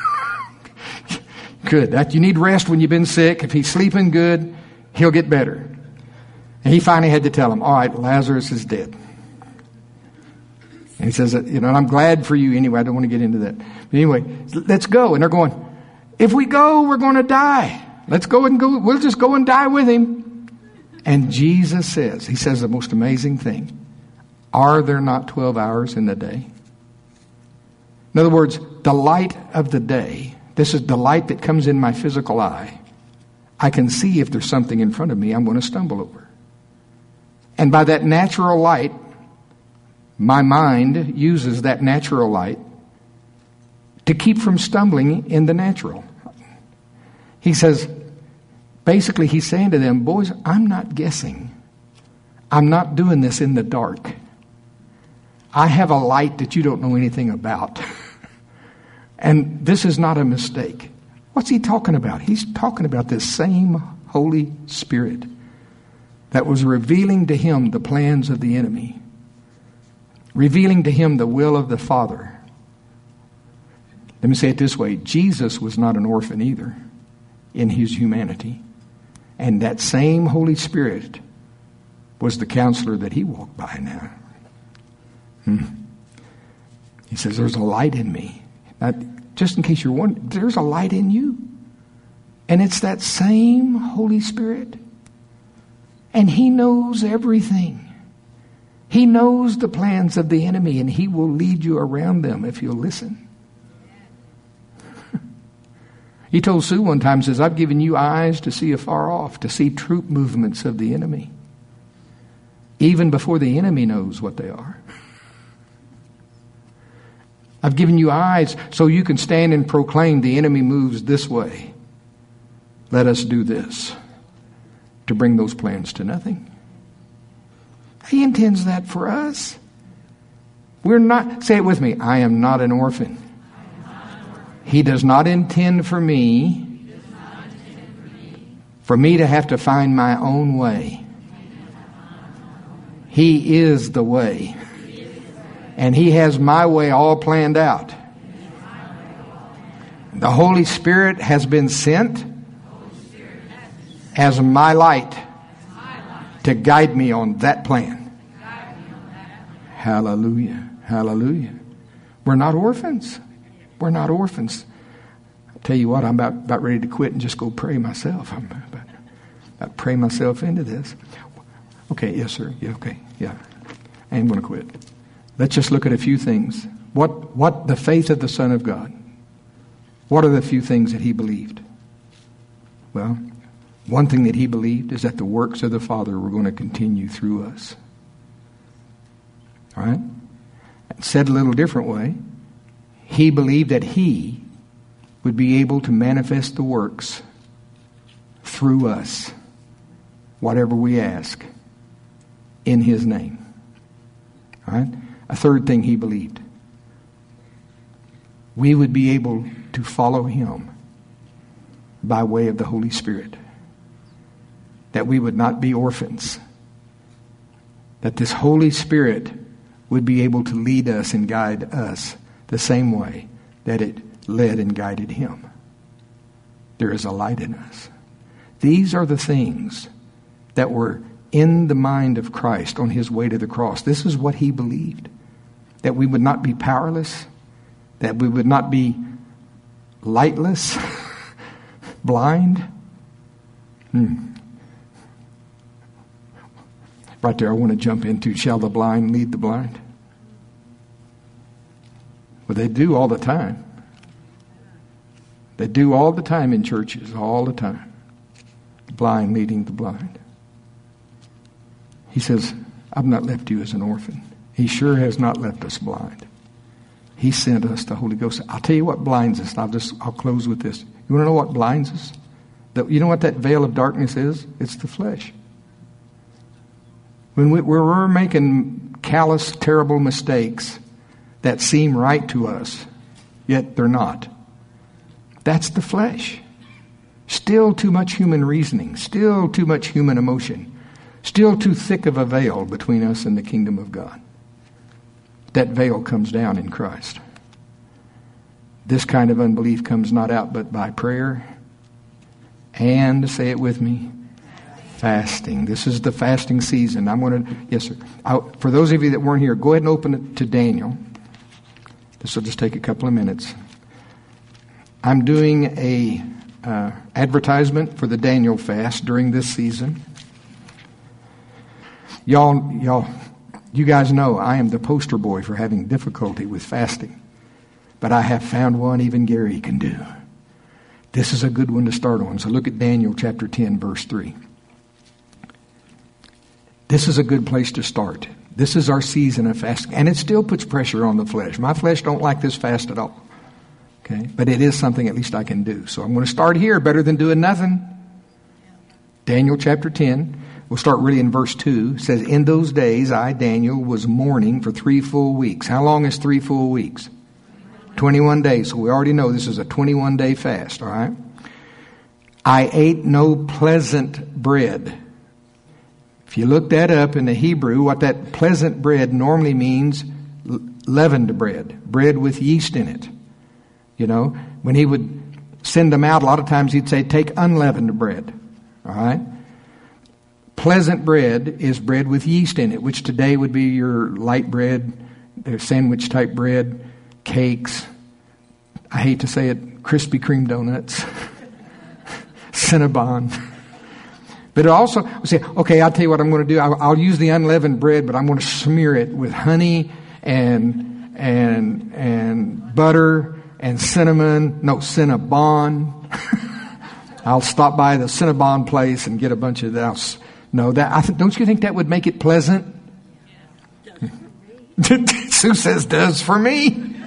Good. That you need rest when you've been sick. If he's sleeping good, he'll get better. And he finally had to tell him, all right, Lazarus is dead. And he says, you know, and I'm glad for you anyway. I don't want to get into that. But anyway, let's go. And they're going, if we go, we're going to die. Let's go and go. We'll just go and die with him. And Jesus says, he says the most amazing thing. Are there not twelve hours in the day? In other words, the light of the day. This is the light that comes in my physical eye. I can see if there's something in front of me I'm going to stumble over. And by that natural light, my mind uses that natural light to keep from stumbling in the natural. He says, basically he's saying to them, boys, I'm not guessing. I'm not doing this in the dark. I have a light that you don't know anything about. And this is not a mistake. What's he talking about? He's talking about this same Holy Spirit that was revealing to him the plans of the enemy, revealing to him the will of the Father. Let me say it this way. Jesus was not an orphan either in his humanity. And that same Holy Spirit was the counselor that he walked by now. Hmm. He says, there's a light in me. Now, just in case you're wondering, there's a light in you. And it's that same Holy Spirit. And he knows everything. He knows the plans of the enemy, and he will lead you around them if you'll listen. He told Sue one time, says, I've given you eyes to see afar off, to see troop movements of the enemy. Even before the enemy knows what they are. I've given you eyes so you can stand and proclaim the enemy moves this way. Let us do this to bring those plans to nothing. He intends that for us. We're not, say it with me, I am not an orphan. He does not intend for me, for me to have to find my own way. He is the way. And he has my way all planned out. The Holy Spirit has been sent as my light to guide me on that plan. Hallelujah. Hallelujah. We're not orphans. We're not orphans. I'll tell you what, I'm about, about ready to quit and just go pray myself. I'm about, about to pray myself into this. Okay, yes, sir. Yeah, okay, yeah. I am going to quit. Let's just look at a few things. What, what the faith of the Son of God. What are the few things that he believed? Well, one thing that he believed is that the works of the Father were going to continue through us. All right? Said a little different way, he believed that he would be able to manifest the works through us, whatever we ask, in his name. All right? A third thing he believed. We would be able to follow him by way of the Holy Spirit. That we would not be orphans. That this Holy Spirit would be able to lead us and guide us the same way that it led and guided him. There is a light in us. These are the things that were in the mind of Christ on his way to the cross. This is what he believed. That we would not be powerless. That we would not be lightless, blind. Hmm. Right there, I want to jump into, shall the blind lead the blind? Well, they do all the time. They do all the time in churches, all the time. The blind leading the blind. He says, I've not left you as an orphan. He sure has not left us blind. He sent us the Holy Ghost. I'll tell you what blinds us. I'll just, I'll close with this. You want to know what blinds us? The, you know what that veil of darkness is? It's the flesh. When we, we're making callous, terrible mistakes that seem right to us, yet they're not. That's the flesh. Still too much human reasoning. Still too much human emotion. Still too thick of a veil between us and the kingdom of God. That veil comes down in Christ. This kind of unbelief comes not out but by prayer and, say it with me, fasting. This is the fasting season. I'm going to, yes sir. I, for those of you that weren't here, go ahead and open it to Daniel. This will just take a couple of minutes. I'm doing a uh, advertisement for the Daniel fast during this season. Y'all, y'all, you guys know I am the poster boy for having difficulty with fasting. But I have found one even Gary can do. This is a good one to start on. So look at Daniel chapter ten, verse three. This is a good place to start. This is our season of fasting. And it still puts pressure on the flesh. My flesh don't like this fast at all. Okay? But it is something at least I can do. So I'm going to start here, better than doing nothing. Daniel chapter ten. We'll start really in verse two. It says, in those days, I, Daniel, was mourning for three full weeks. How long is three full weeks? twenty-one days. So we already know this is a twenty-one day fast, all right? I ate no pleasant bread. If you look that up in the Hebrew, what that pleasant bread normally means, leavened bread, bread with yeast in it. You know, when he would send them out, a lot of times he'd say, take unleavened bread, all right? Pleasant bread is bread with yeast in it, which today would be your light bread, sandwich type bread, cakes. I hate to say it, Krispy Kreme donuts, Cinnabon. But it also, we say, okay, I'll tell you what I'm going to do. I'll, I'll use the unleavened bread, but I'm going to smear it with honey and and and butter and cinnamon. No, Cinnabon. I'll stop by the Cinnabon place and get a bunch of that. No, that I th- don't you think that would make it pleasant? Sue says, does for me.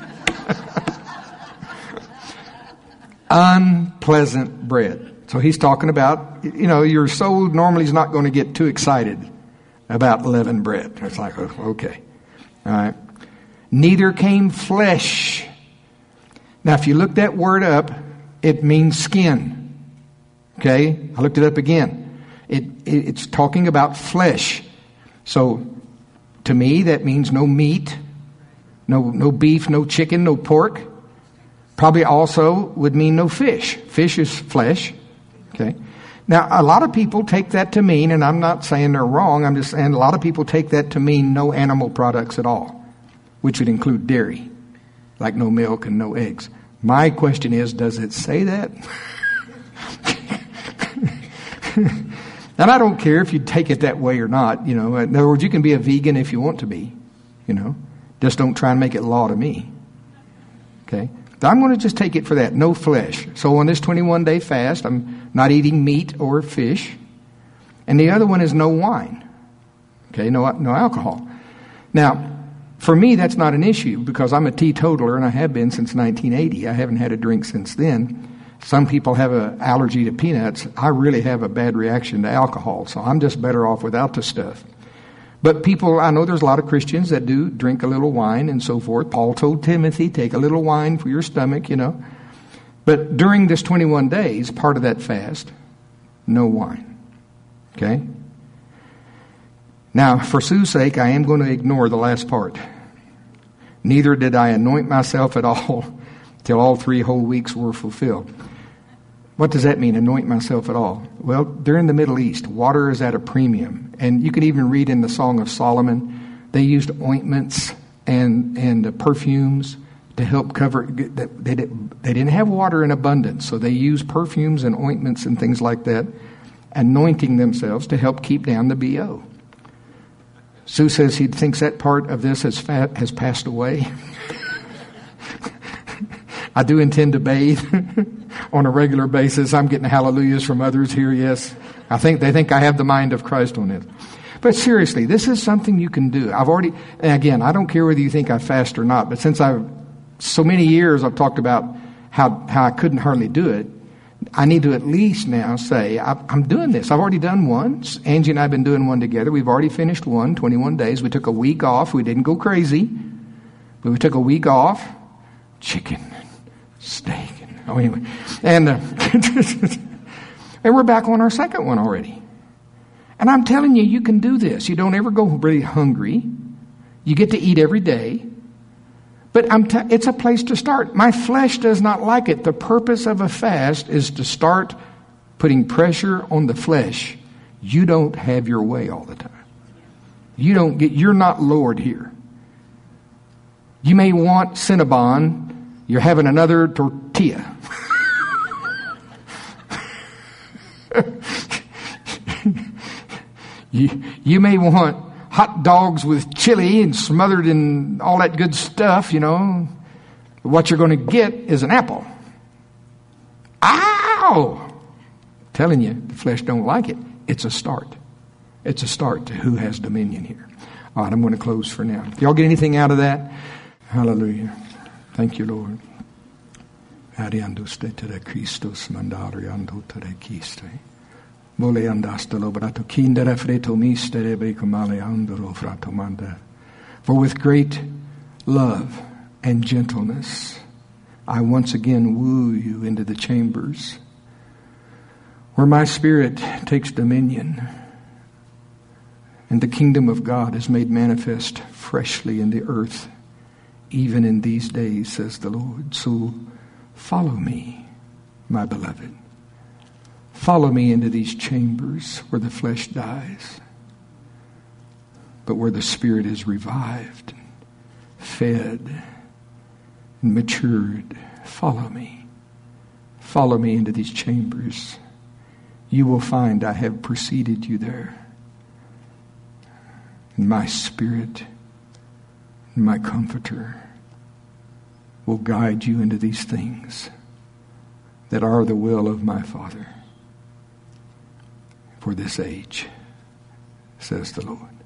Unpleasant bread. So he's talking about, you know, your soul normally is not going to get too excited about leavened bread. It's like, oh, okay. All right. Neither came flesh. Now, if you look that word up, it means skin. Okay? I looked it up again. It, it it's talking about flesh. So, to me, that means no meat, no no beef, no chicken, no pork. Probably also would mean no fish. Fish is flesh. Okay. Now, a lot of people take that to mean, and I'm not saying they're wrong, I'm just saying a lot of people take that to mean no animal products at all, which would include dairy, like no milk and no eggs. My question is, does it say that? And I don't care if you take it that way or not. You know, in other words, you can be a vegan if you want to be. You know, just don't try and make it law to me. Okay. I'm going to just take it for that. No flesh. So on this twenty-one day fast, I'm not eating meat or fish. And the other one is no wine. Okay, no no alcohol. Now, For me, that's not an issue because I'm a teetotaler and I have been since nineteen eighty. I haven't had a drink since then. Some people have an allergy to peanuts. I really have a bad reaction to alcohol, so I'm just better off without the stuff. But people, I know there's a lot of Christians that do drink a little wine and so forth. Paul told Timothy, take a little wine for your stomach, you know. But during this twenty-one days, part of that fast, no wine. Okay? Now, for Sue's sake, I am going to ignore the last part. Neither did I anoint myself at all till all three whole weeks were fulfilled. What does that mean, anoint myself at all? Well, they're in the Middle East. Water is at a premium. And you can even read in the Song of Solomon, they used ointments and and uh, perfumes to help cover. They, did, they didn't have water in abundance, so they used perfumes and ointments and things like that, anointing themselves to help keep down the B O. Sue says he thinks that part of this has, fat, has passed away. I do intend to bathe on a regular basis. I'm getting hallelujahs from others here, yes. I think they think I have the mind of Christ on it. But seriously, this is something you can do. I've already, and again, I don't care whether you think I fast or not, but since I've, so many years I've talked about how, how I couldn't hardly do it, I need to at least now say, I'm doing this. I've already done one. Angie and I have been doing one together. We've already finished one, twenty-one days. We took a week off. We didn't go crazy, but we took a week off. Chicken, steak. Oh, anyway. And, uh, and we're back on our second one already. And I'm telling you, you can do this. You don't ever go really hungry. You get to eat every day. But I'm t- it's a place to start. My flesh does not like it. The purpose of a fast is to start putting pressure on the flesh. You don't have your way all the time. You don't get, you're not Lord here. You may want Cinnabon. You're having another tortilla. you, you may want hot dogs with chili and smothered in all that good stuff, you know. What you're going to get is an apple. Ow! I'm telling you, the flesh don't like it. It's a start. It's a start to who has dominion here. All right, I'm going to close for now. Y'all get anything out of that? Hallelujah. Thank you, Lord. Ariandoste tere Christos mandariando tere kiste. Vole andastelo brato kindere freto mistere becomale andoro fratomanda. For with great love and gentleness, I once again woo you into the chambers where my spirit takes dominion and the kingdom of God is made manifest freshly in the earth, even in these days, says the Lord. So follow me, my beloved. Follow me into these chambers where the flesh dies, but where the spirit is revived, fed, and matured. Follow me. Follow me into these chambers. You will find I have preceded you there. And my spirit, and my comforter, will guide you into these things that are the will of my Father for this age, says the Lord.